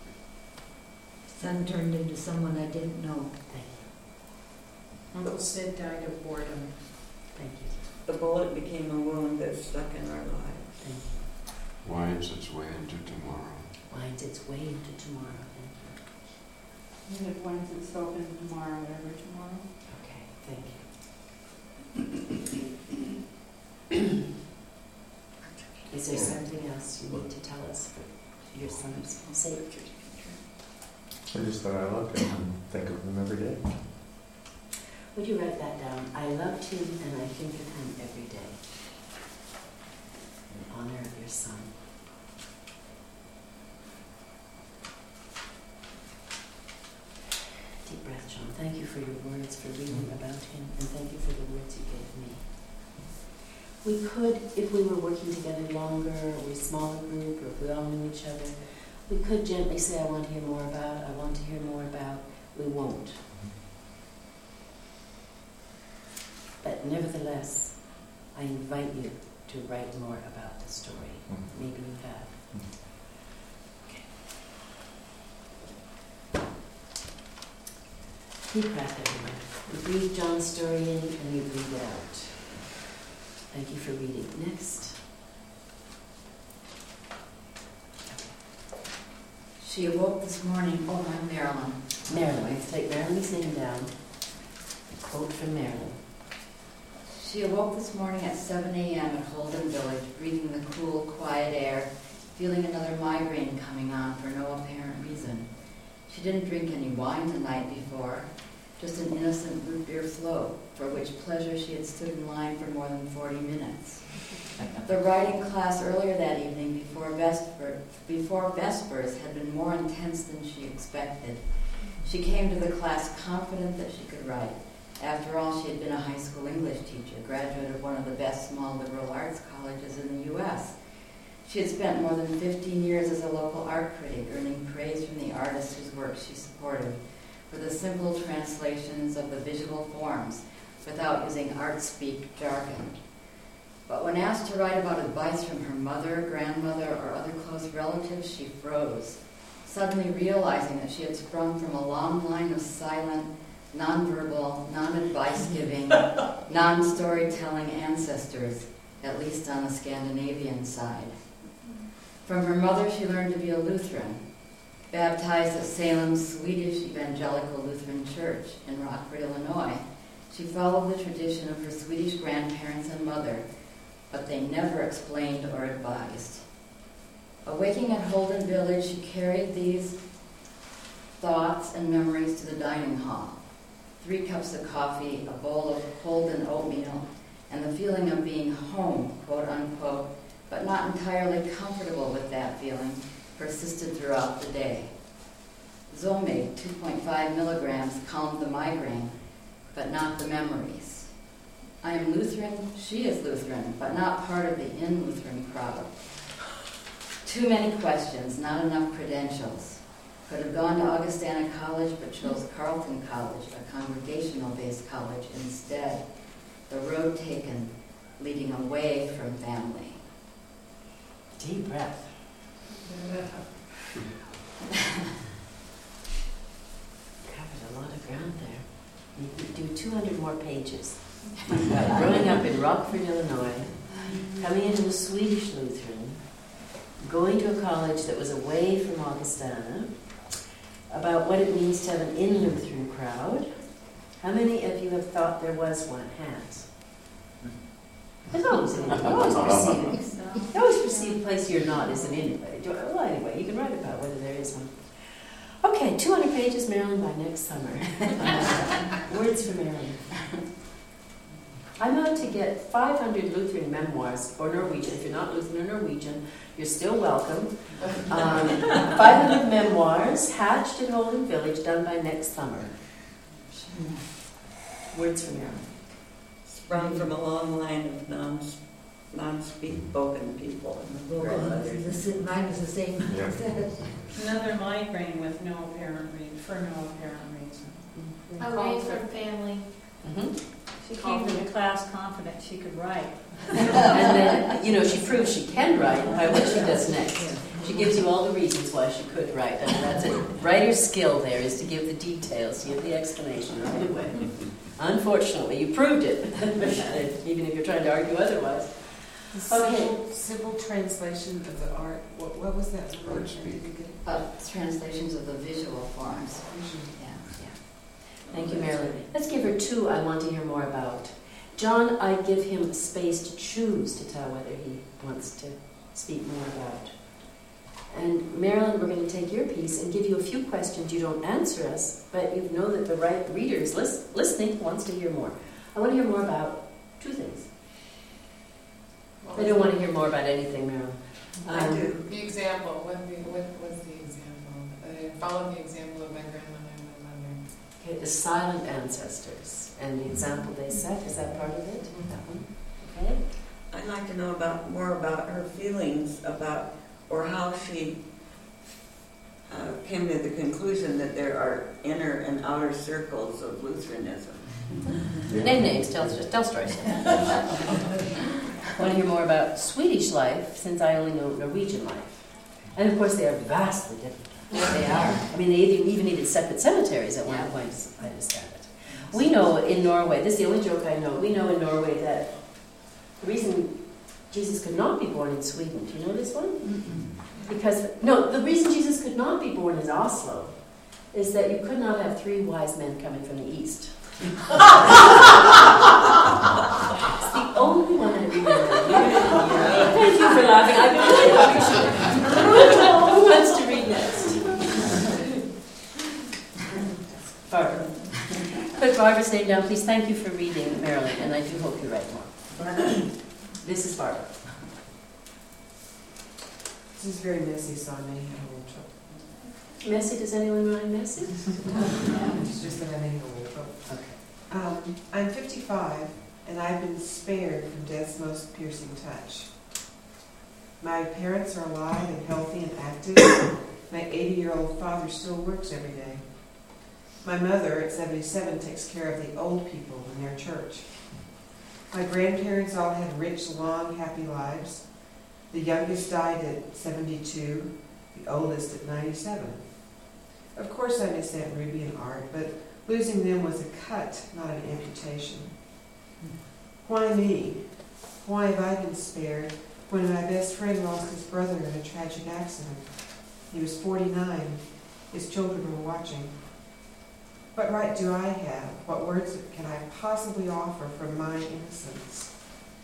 [SPEAKER 5] Son turned into someone I didn't know.
[SPEAKER 1] Thank you.
[SPEAKER 3] Uncle Sid died of boredom.
[SPEAKER 1] Thank you.
[SPEAKER 4] The bullet became a wound that's stuck in our lives.
[SPEAKER 1] Thank you.
[SPEAKER 6] Winds its way into tomorrow.
[SPEAKER 1] Winds its way into tomorrow. Thank you.
[SPEAKER 3] And it winds itself into tomorrow, every tomorrow.
[SPEAKER 1] Okay, thank you. Is there something else you need to tell us for your son's sake?
[SPEAKER 2] I just thought I loved him and think of him every day.
[SPEAKER 1] Would you write that down? I loved him and I think of him every day. In honor of your son. Deep breath, John. Thank you for your words, for reading about him, and thank you for the words you gave me. We could, if we were working together longer, or we're a smaller group, or if we all knew each other, we could gently say, I want to hear more about, I want to hear more about. We won't. But nevertheless, I invite you to write more about the story.
[SPEAKER 2] Mm-hmm.
[SPEAKER 1] Maybe you have.
[SPEAKER 2] Mm-hmm.
[SPEAKER 1] Okay. Deep breath, everyone. You breathe John's story in and you breathe it out. Thank you for reading. Next.
[SPEAKER 5] She awoke this morning, oh, I'm Marilyn.
[SPEAKER 1] Marilyn. I have to take Marilyn's name down. A quote from Marilyn.
[SPEAKER 5] She awoke this morning at seven a.m. at Holden Village, breathing the cool, quiet air, feeling another migraine coming on for no apparent reason. She didn't drink any wine the night before, just an innocent root beer float, for which pleasure she had stood in line for more than forty minutes. The writing class earlier that evening before, Vesper, before Vespers had been more intense than she expected. She came to the class confident that she could write. After all, she had been a high school English teacher, graduate of one of the best small liberal arts colleges in the U S She had spent more than fifteen years as a local art critic, earning praise from the artists whose work she supported for the simple translations of the visual forms without using art speak jargon. But when asked to write about advice from her mother, grandmother, or other close relatives, she froze, suddenly realizing that she had sprung from a long line of silent, nonverbal, non-advice-giving, non-storytelling ancestors, at least on the Scandinavian side. From her mother, she learned to be a Lutheran, baptized at Salem's Swedish Evangelical Lutheran Church in Rockford, Illinois. She followed the tradition of her Swedish grandparents and mother, but they never explained or advised. Awaking at Holden Village, she carried these thoughts and memories to the dining hall. Three cups of coffee, a bowl of Holden oatmeal, and the feeling of being home, quote unquote, but not entirely comfortable with that feeling, persisted throughout the day. Zomig, two point five milligrams, calmed the migraine, but not the memories. I am Lutheran, she is Lutheran, but not part of the in-Lutheran crowd. Too many questions, not enough credentials. Could have gone to Augustana College, but chose Carleton College, a congregational-based college, instead. The road taken, leading away from family.
[SPEAKER 1] Deep breath. Covered a lot of ground there. You could do two hundred more pages. About growing up in Rockford, Illinois, coming into a Swedish Lutheran, going to a college that was away from Augustana, about what it means to have an in-Lutheran crowd. How many of you have thought there was one? Hands. There's always an in. You always perceive, you always perceive a place you're not as an in. Well, anyway, you can write about whether there is one. Okay, two hundred pages, Marilyn, by next summer. Words for Marilyn. I'm out to get five hundred Lutheran memoirs, or Norwegian. If you're not Lutheran or Norwegian, you're still welcome. Um, five hundred memoirs, hatched in Holden Village, done by next summer. Words for Marilyn.
[SPEAKER 4] Sprung from a long line of non, non-speak-spoken people.
[SPEAKER 5] Well, this is- mine was the same.
[SPEAKER 2] Yeah.
[SPEAKER 7] Another migraine with no apparent reason, for no apparent reason.
[SPEAKER 8] Away from family.
[SPEAKER 1] Mm-hmm.
[SPEAKER 7] She came to the class confident she could write.
[SPEAKER 1] And then, you know, she proves she can write by what she does next. She gives you all the reasons why she could write. I mean, that's it. Writer's skill there is to give the details, give the explanation right away. Unfortunately, you proved it, even if you're trying to argue otherwise.
[SPEAKER 3] The
[SPEAKER 1] Okay.
[SPEAKER 3] simple, simple translation of the art, what, what was that word?
[SPEAKER 6] Art speak.
[SPEAKER 5] Uh, translations of the visual forms. Yeah, yeah.
[SPEAKER 1] Thank you, Marilyn. Let's give her two I want to hear more about. John, I give him space to choose to tell whether he wants to speak more about. And Marilyn, we're going to take your piece and give you a few questions. You don't answer us, but you know that the right reader is lis- listening, wants to hear more. I want to hear more about two things. I don't want to hear more about anything, Marilyn. Um,
[SPEAKER 4] I do.
[SPEAKER 3] The example, what, the, what was the example? I followed the example of my grandmother and my mother.
[SPEAKER 1] Okay, the silent ancestors and the example they set, is that part of it? That one? Okay.
[SPEAKER 4] I'd like to know about more about her feelings about, or how she uh, came to the conclusion that there are inner and outer circles of Lutheranism.
[SPEAKER 2] Yeah.
[SPEAKER 1] Name names, tell, tell stories. I want to hear more about Swedish life, since I only know Norwegian life. And of course they are vastly different. They are. I mean, they even, even needed separate cemeteries at one
[SPEAKER 5] Yeah.
[SPEAKER 1] point, as I understand it. We know in Norway, this is the only joke I know, we know in Norway that the reason Jesus could not be born in Sweden, do you know this one?
[SPEAKER 5] Mm-mm.
[SPEAKER 1] Because, no, the reason Jesus could not be born in Oslo is that you could not have three wise men coming from the east. It's the only one I remember. Thank you for laughing. I really appreciate it. Who wants to read next? Barbara. Put Barbara's name down, please. Thank you for reading, Marilyn, and I do hope you write more. This is Barbara.
[SPEAKER 9] This is very messy, so I may have a little trouble.
[SPEAKER 1] Messy? Does anyone mind messy?
[SPEAKER 9] It's just that I may have a little trouble.
[SPEAKER 1] Okay.
[SPEAKER 9] Um, I'm fifty-five, and I've been spared from death's most piercing touch. My parents are alive and healthy and active. My eighty-year-old father still works every day. My mother, at seventy-seven, takes care of the old people in their church. My grandparents all had rich, long, happy lives. The youngest died at seventy-two, the oldest at ninety-seven. Of course I miss Aunt Ruby and Art, but losing them was a cut, not an amputation. Why me? Why have I been spared when my best friend lost his brother in a tragic accident? He was forty-nine. His children were watching. What right do I have? What words can I possibly offer from my innocence?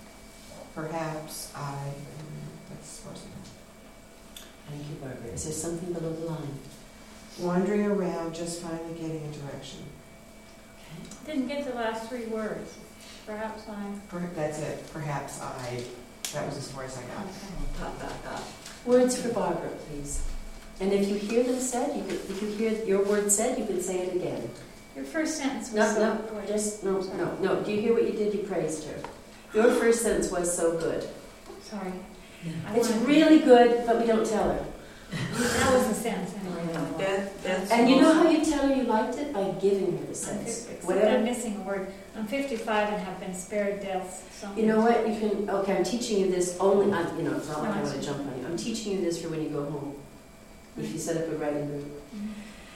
[SPEAKER 9] Perhaps I... That's far enough.
[SPEAKER 1] Thank you, Barbara. Is there something below the line?
[SPEAKER 9] Wandering around, just finally getting a direction.
[SPEAKER 8] Didn't get the last three words. Perhaps I.
[SPEAKER 9] Per- That's it. Perhaps I... That was as far as I got.
[SPEAKER 4] Dot, dot, dot.
[SPEAKER 1] Words for Barbara, please. And if you hear them said, you could, if you hear your word said, you could say it again.
[SPEAKER 8] Your first sentence was
[SPEAKER 1] No,
[SPEAKER 8] so
[SPEAKER 1] no,
[SPEAKER 8] good.
[SPEAKER 1] just, no, no, no. Do you hear what you did? You praised her. Your first sentence was so good.
[SPEAKER 8] Sorry. I
[SPEAKER 1] It's
[SPEAKER 8] wanted-
[SPEAKER 1] really good, but we don't tell her.
[SPEAKER 8] That was the sentence anyway.
[SPEAKER 4] That, that's
[SPEAKER 1] And you know
[SPEAKER 4] most-
[SPEAKER 1] how you tell her you liked it? By giving her the
[SPEAKER 8] I'm
[SPEAKER 1] sense.
[SPEAKER 8] fifty, except
[SPEAKER 1] Whatever.
[SPEAKER 8] I'm missing a word. I'm fifty-five and have been spared deaths. So
[SPEAKER 1] You know what? You can. Okay, I'm teaching you this only. I'm, you know, it's not like I
[SPEAKER 8] No,
[SPEAKER 1] want to
[SPEAKER 8] it's-
[SPEAKER 1] jump on you. I'm teaching you this for when you go home. If you set up a writing group.
[SPEAKER 8] Mhm.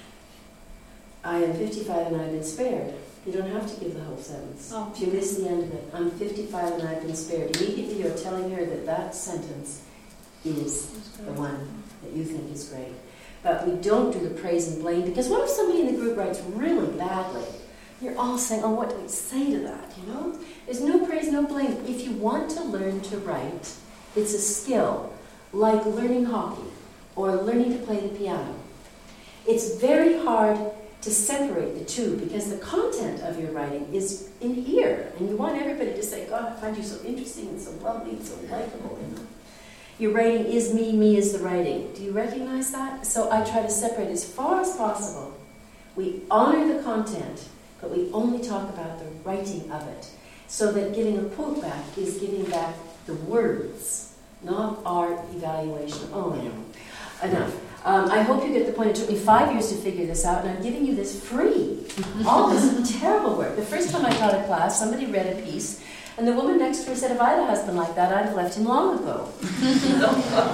[SPEAKER 1] I am fifty-five and I've been spared. You don't have to give the whole sentence.
[SPEAKER 8] Oh.
[SPEAKER 1] If you miss the end of it, I'm fifty-five and I've been spared. Immediately you're telling her that that sentence is the one that you think is great. But we don't do the praise and blame, because what if somebody in the group writes really badly? You're all saying, oh, what do we say to that, you know? There's no praise, no blame. If you want to learn to write, it's a skill, like learning hockey or learning to play the piano. It's very hard to separate the two, because the content of your writing is in here, and you want everybody to say, God, I find you so interesting and so lovely and so likable, you know? Your writing is me, me is the writing. Do you recognize that? So I try to separate as far as possible. We honor the content, but we only talk about the writing of it, so that giving a quote back is giving back the words, not our evaluation. Oh, no. Enough. Um, I hope you get the point. It took me five years to figure this out, and I'm giving you this free. All this terrible work. The first time I taught a class, somebody read a piece, and the woman next to her said, if I had a husband like that, I'd have left him long ago. And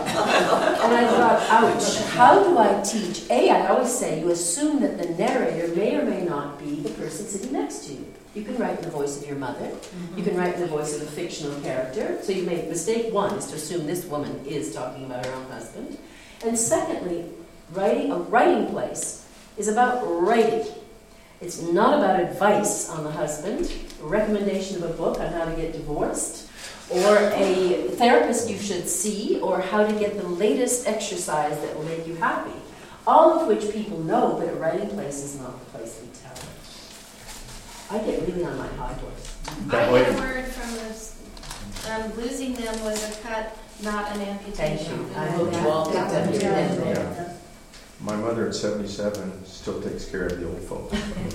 [SPEAKER 1] I thought, ouch, how do I teach? A, I always say, you assume that the narrator may or may not be the person sitting next to you. You can write in the voice of your mother. Mm-hmm. You can write in the voice of a fictional character. So you make mistake one is to assume this woman is talking about her own husband. And secondly, writing a writing place is about writing. It's not about advice on the husband, a recommendation of a book on how to get divorced, or a therapist you should see, or how to get the latest exercise that will make you happy. All of which people know, but a writing place is not the place we tell it. I get really on my high horse.
[SPEAKER 8] I get a word from this. Um, losing them was a cut, not an amputation.
[SPEAKER 1] Thank you. I hope you all picked up your
[SPEAKER 2] Yeah.
[SPEAKER 1] there.
[SPEAKER 2] My mother at seventy-seven still takes care of the old folks.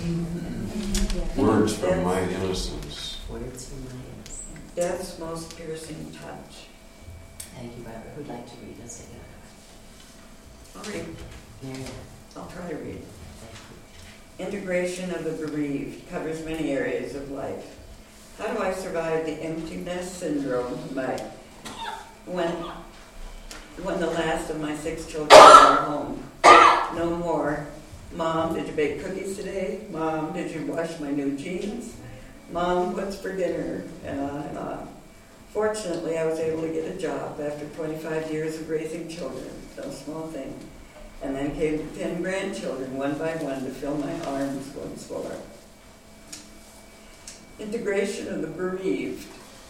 [SPEAKER 6] Words from my innocence.
[SPEAKER 1] Words from my innocence.
[SPEAKER 4] Death's most piercing touch.
[SPEAKER 1] Thank you, Barbara. Who'd like to read? Let's take it.
[SPEAKER 4] I'll read.
[SPEAKER 1] Marianne.
[SPEAKER 4] I'll try to read.
[SPEAKER 1] Thank
[SPEAKER 4] Integration of the bereaved covers many areas of life. How do I survive the emptiness syndrome by when when the last of my six children are home? No more. Mom, did you bake cookies today? Mom, did you wash my new jeans? Mom, what's for dinner? And on and on. Fortunately, I was able to get a job after twenty-five years of raising children, no small thing. And then came ten grandchildren, one by one, to fill my arms once more. integration of the bereaved.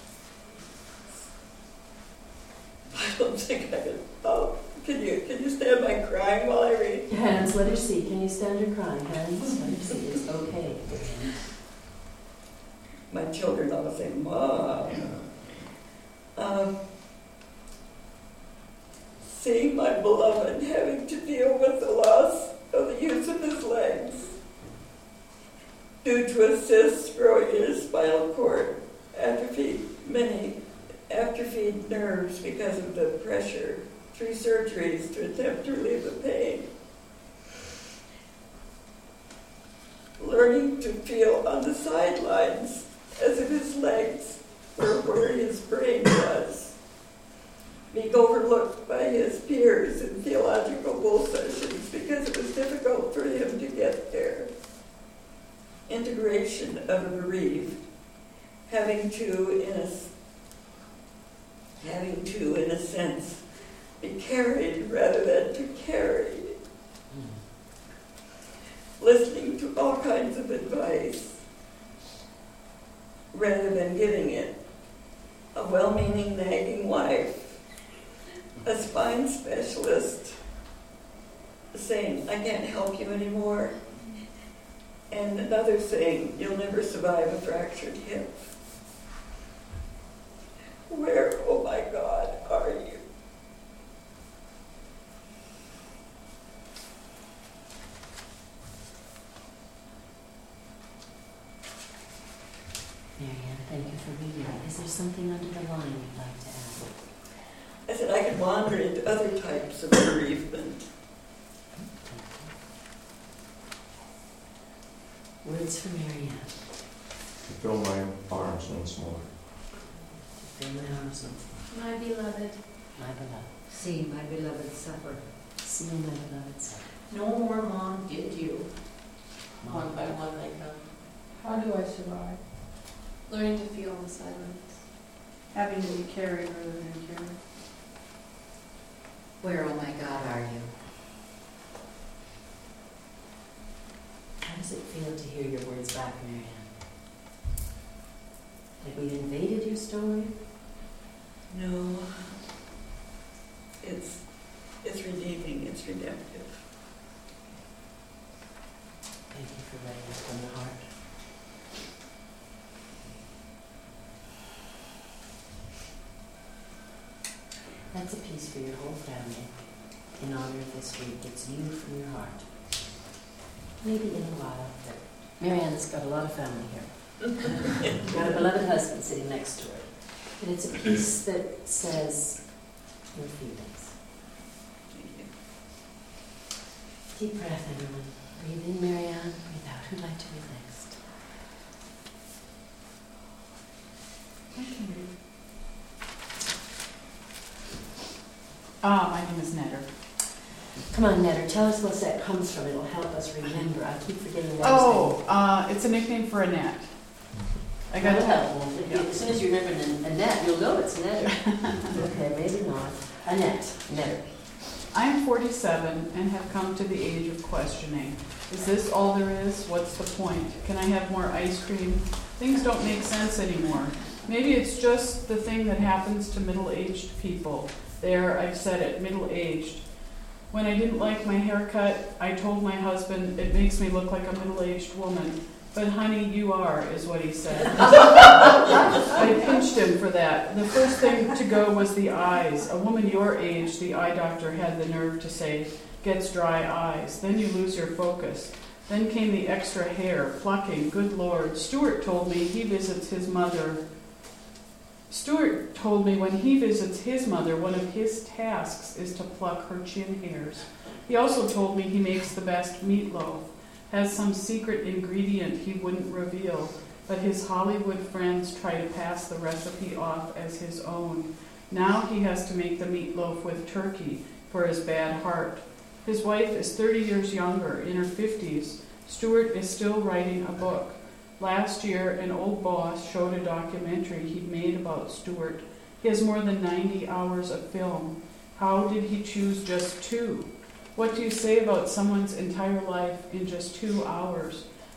[SPEAKER 4] I don't think I can. Oh, can you can you stand by crying while I read?
[SPEAKER 1] Hands, let her see. Can you stand her crying? Hands, let her see. It's okay.
[SPEAKER 4] My children always say, "Mom." Um, seeing my beloved having to deal with the loss of the use of his legs due to a cyst growing in his spinal cord, atrophy, many atrophied nerves because of the pressure, three surgeries to attempt to relieve the pain. Learning to feel on the sidelines as if his legs were where his brain was. Being overlooked by his peers in theological bull sessions because it was difficult for him to get there. Integration of a bereaved, having to, in a, having to, in a sense, be carried rather than to carry. Listening to all kinds of advice rather than giving it. A well-meaning, nagging wife, a spine specialist saying, "I can't help you anymore," and another saying, "You'll never survive a fractured hip." Where, oh my God, are you?
[SPEAKER 1] Marianne, thank you for reading. Is there something under the line you'd like to add?
[SPEAKER 4] I said I could wander into other types of bereavement.
[SPEAKER 1] Words for Marianne.
[SPEAKER 2] Fill my arms once more.
[SPEAKER 1] Fill my arms once more.
[SPEAKER 8] My beloved.
[SPEAKER 1] My beloved.
[SPEAKER 5] See my beloved suffer.
[SPEAKER 1] See my beloved son.
[SPEAKER 7] No more, Mom, did you?
[SPEAKER 1] Mom.
[SPEAKER 7] One by one they come. How do I survive?
[SPEAKER 8] Learning to feel the silence.
[SPEAKER 7] Having to be carried rather than carried.
[SPEAKER 5] Where, oh my God, are you?
[SPEAKER 1] How does it feel to hear your words back, Marianne? Have we invaded your story?
[SPEAKER 4] No. It's it's redeeming, it's redemptive.
[SPEAKER 1] Thank you for letting us from the heart. That's a piece for your whole family in honor of this week. It's you from your heart. Maybe in a while, but Marianne's got a lot of family here. Got a beloved husband sitting next to her. And it's a piece that says your feelings.
[SPEAKER 4] Thank you.
[SPEAKER 1] Deep breath, everyone. Breathe in, Marianne. Breathe out. Who'd like to read next?
[SPEAKER 3] I can read. Uh, my name is Netter.
[SPEAKER 1] Come on, Netter. Tell us what that comes from. It'll help us remember. I keep forgetting that.
[SPEAKER 3] Oh, uh, it's a nickname for Annette. I got
[SPEAKER 1] That'll
[SPEAKER 3] to
[SPEAKER 1] help. Yeah. As soon as you remember An- Annette, you'll know it's Netter. Okay, maybe not. Annette. Netter.
[SPEAKER 3] I am forty-seven and have come to the age of questioning. Is this all there is? What's the point? Can I have more ice cream? Things don't make sense anymore. Maybe it's just the thing that happens to middle-aged people. There, I've said it, middle-aged. When I didn't like my haircut, I told my husband, it makes me look like a middle-aged woman. But honey, you are, is what he said. I pinched him for that. The first thing to go was the eyes. A woman your age, the eye doctor had the nerve to say, gets dry eyes. Then you lose your focus. Then came the extra hair, plucking, good Lord. Stuart told me he visits his mother. Stuart told me when he visits his mother, one of his tasks is to pluck her chin hairs. He also told me he makes the best meatloaf. Has some secret ingredient he wouldn't reveal, but his Hollywood friends try to pass the recipe off as his own. Now he has to make the meatloaf with turkey for his bad heart. His wife is thirty years younger, in her fifties. Stuart is still writing a book. Last year, an old boss showed a documentary he'd made about Stuart. He has more than ninety hours of film. How did he choose just two? What do you say about someone's entire life in just two hours?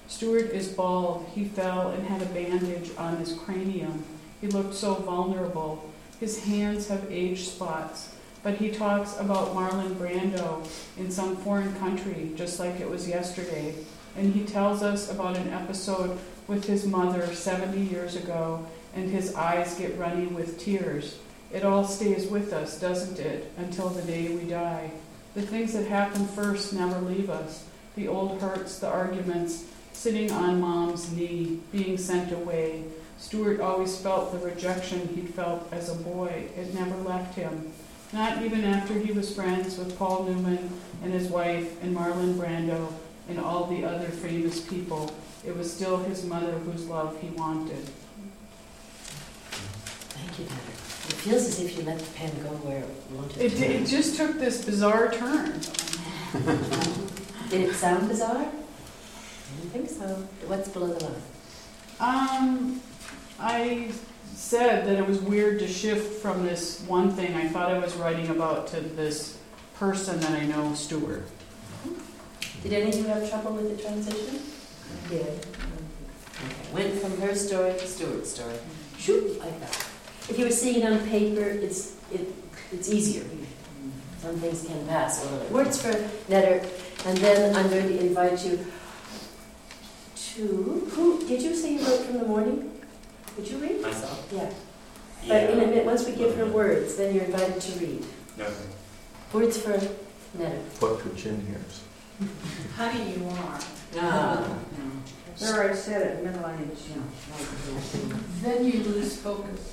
[SPEAKER 10] Stuart is bald. He fell and had a bandage on his cranium. He looked so vulnerable. His hands have age spots. But he talks about Marlon Brando in some foreign country, just like it was yesterday. And he tells us about an episode with his mother seventy years ago, and his eyes get runny with tears. It all stays with us, doesn't it, until the day we die. The things that happen first never leave us. The old hurts, the arguments, sitting on Mom's knee, being sent away. Stuart always felt the rejection he'd felt as a boy. It never left him. Not even after he was friends with Paul Newman and his wife and Marlon Brando and all the other famous people. It was still his mother whose love he wanted.
[SPEAKER 1] Thank you, Heather. It feels as if you let the pen go where it wanted
[SPEAKER 10] It,
[SPEAKER 1] to.
[SPEAKER 10] it just took this bizarre turn.
[SPEAKER 1] Did it sound bizarre? I didn't think so. What's below the line?
[SPEAKER 10] Um, I said that it was weird to shift from this one thing I thought I was writing about to this person that I know, Stuart.
[SPEAKER 1] Did any of you have trouble with the transition? I did. Okay. Went from her story to Stuart's story. Shoot, like that. If you were seeing it on paper, it's it it's easier. Some things can pass a little. Words for Netter, and then I'm going to invite you to who did you say you wrote from the morning? Would you read?
[SPEAKER 11] Myself?
[SPEAKER 1] Yeah.
[SPEAKER 11] Yeah.
[SPEAKER 1] But in a minute, once we give her words, then you're invited to read.
[SPEAKER 11] Okay.
[SPEAKER 1] Words for Netter.
[SPEAKER 2] What for chin hairs?
[SPEAKER 7] Honey, you are.
[SPEAKER 1] Ah.
[SPEAKER 3] There I said it, middle age.
[SPEAKER 7] Then you lose focus.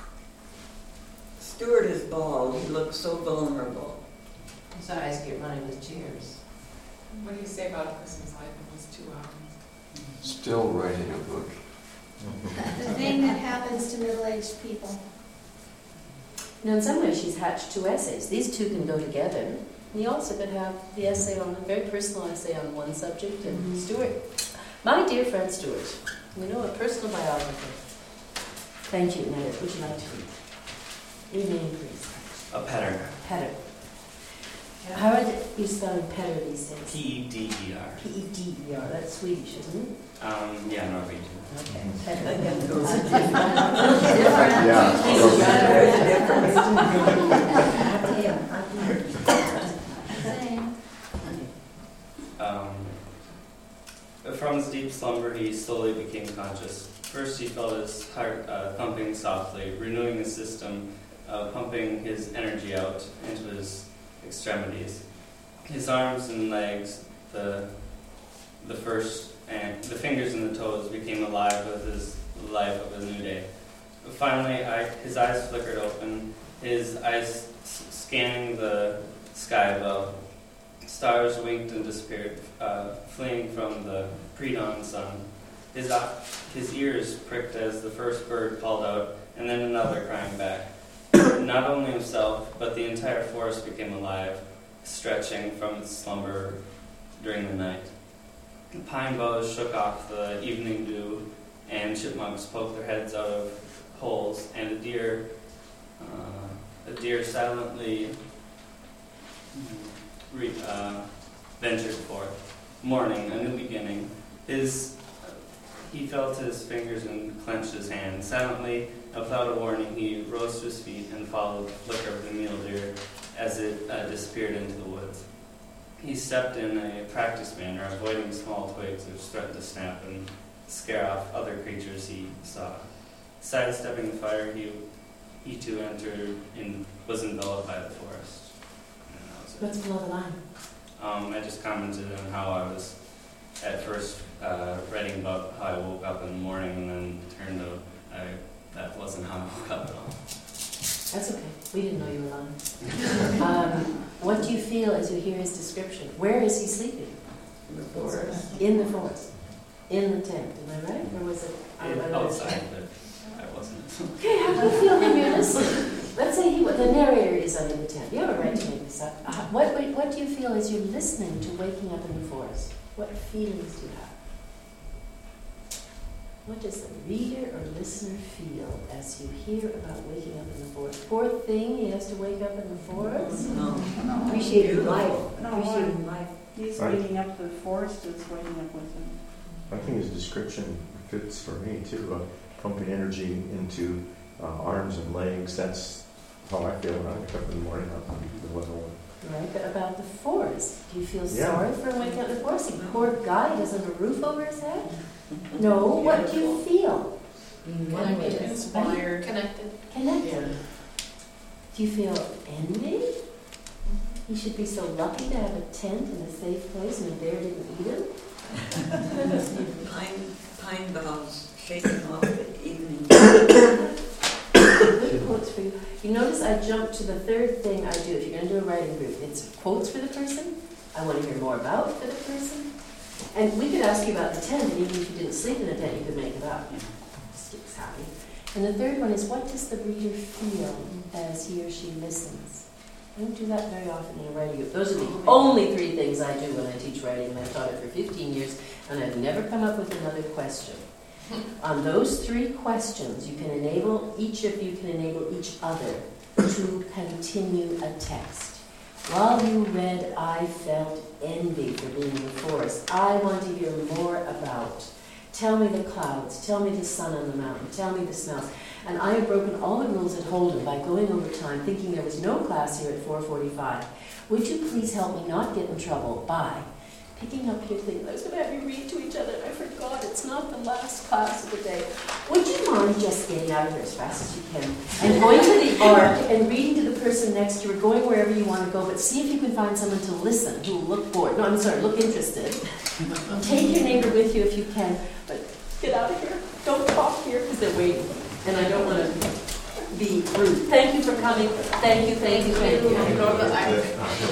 [SPEAKER 4] Stuart is bald. He looks so vulnerable.
[SPEAKER 1] His eyes get running with tears.
[SPEAKER 12] What do you say about Christmas life in those two hours?
[SPEAKER 6] Still writing a book.
[SPEAKER 8] The thing that happens to middle-aged people.
[SPEAKER 1] Now, in some ways, she's hatched two essays. These two can go together. And you also could have the essay on, a very personal essay on one subject, and mm-hmm. Stuart, my dear friend Stuart, you know, a personal biography. Thank you, Ned. Would you like to read? Read name, please.
[SPEAKER 11] A Petter.
[SPEAKER 1] Petter. Yeah. How are you spelling Petter these days?
[SPEAKER 11] P E D E R.
[SPEAKER 1] P E D E R. That's Swedish, isn't it?
[SPEAKER 11] Um, yeah, Norwegian.
[SPEAKER 1] Okay. Petter.
[SPEAKER 4] Again, those
[SPEAKER 1] Uh,
[SPEAKER 4] are different.
[SPEAKER 1] different.
[SPEAKER 11] Yeah. Um, from his deep slumber, he slowly became conscious. First, he felt his heart uh, thumping softly, renewing his system, uh, pumping his energy out into his extremities. His arms and legs, the the first and the fingers and the toes became alive with his life of a new day. Finally, I, his eyes flickered open, his eyes s- scanning the sky above. Stars winked and disappeared, uh, fleeing from the pre-dawn sun. His, uh, his ears pricked as the first bird called out, and then another crying back. Not only himself, but the entire forest became alive, stretching from its slumber during the night. The pine boughs shook off the evening dew, and chipmunks poked their heads out of holes, and a deer, uh, a deer silently re, uh, ventured forth. Morning, a new beginning. His, uh, he felt his fingers and clenched his hand. Silently, without a warning, he rose to his feet and followed the flicker of the mule deer as it uh, disappeared into the woods. He stepped in a practiced manner, avoiding small twigs which threatened to snap and scare off other creatures he saw. Sidestepping the fire, he he too entered and was enveloped by the forest. And that was it.
[SPEAKER 1] What's below the line?
[SPEAKER 11] Um, I just commented on how I was at first uh, writing about how I woke up in the morning, and then it turned out I, that wasn't how I woke up at all.
[SPEAKER 1] That's okay. We didn't know you were lying. um, what do you feel as you hear his description? Where is he sleeping?
[SPEAKER 4] In the forest.
[SPEAKER 1] In the forest. In the tent. Am I right? Or was it
[SPEAKER 11] It,
[SPEAKER 1] out
[SPEAKER 11] outside, but I wasn't.
[SPEAKER 1] Okay, how do you feel when you're listening? Let's say he, the narrator is under the tent. You have a right to make this up. Uh, what, what, what do you feel as you're listening to Waking Up in the Forest? What feelings do you have? What does the reader or listener feel as you hear about waking up in the forest? Poor thing, he has to wake up in the forest?
[SPEAKER 4] No.
[SPEAKER 3] No.
[SPEAKER 1] Appreciating life.
[SPEAKER 3] No,
[SPEAKER 1] Appreciating life.
[SPEAKER 3] He's
[SPEAKER 2] Right.
[SPEAKER 3] waking up, the forest is waking up with him.
[SPEAKER 2] I think his description fits for me too. Uh, pumping energy into uh, arms and legs. That's how I feel when I wake up in the morning. I'm the little one.
[SPEAKER 1] Right, but about the forest, do you feel
[SPEAKER 2] Yeah.
[SPEAKER 1] sorry for him waking up in the forest? The poor guy doesn't have a roof over his head? No, what do you feel?
[SPEAKER 8] Connected.
[SPEAKER 7] Inspired.
[SPEAKER 8] Connected.
[SPEAKER 1] Connected. Do you feel envy? He should be so lucky to have a tent and a safe place and a bear didn't eat him.
[SPEAKER 4] Pine, pine boughs shaking off the evening.
[SPEAKER 1] Good quotes for you. You notice I jumped to the third thing I do. If you're going to do a writing group, it's quotes for the person. I want to hear more about for the person. And we could ask you about the tent, and even if you didn't sleep in the tent, you could make it up. Just keeps happy. And the third one is, what does the reader feel as he or she listens? I don't do that very often in a writing group. Those are the only three things I do when I teach writing, and I've taught it for fifteen years, and I've never come up with another question. On those three questions, you can enable, each of you can enable each other to continue a text. While you read, I felt envy for being in the forest. I want to hear more about. Tell me the clouds. Tell me the sun on the mountain. Tell me the smells. And I have broken all the rules at Holden by going over time, thinking there was no class here at four forty-five. Would you please help me not get in trouble by picking up your thing? I was going to have you read to each other, and I forgot. It's not the last class of the day. Would you mind just getting out of here as fast as you can and going to the ark and reading to the person next to you, or going wherever you want to go, but see if you can find someone to listen who will look bored. No, I'm sorry, look interested. Take your neighbor with you if you can, but get out of here. Don't talk here because they're waiting. And I don't want to be rude. Thank you for coming. Thank you, thank you, thank you.
[SPEAKER 8] Go to the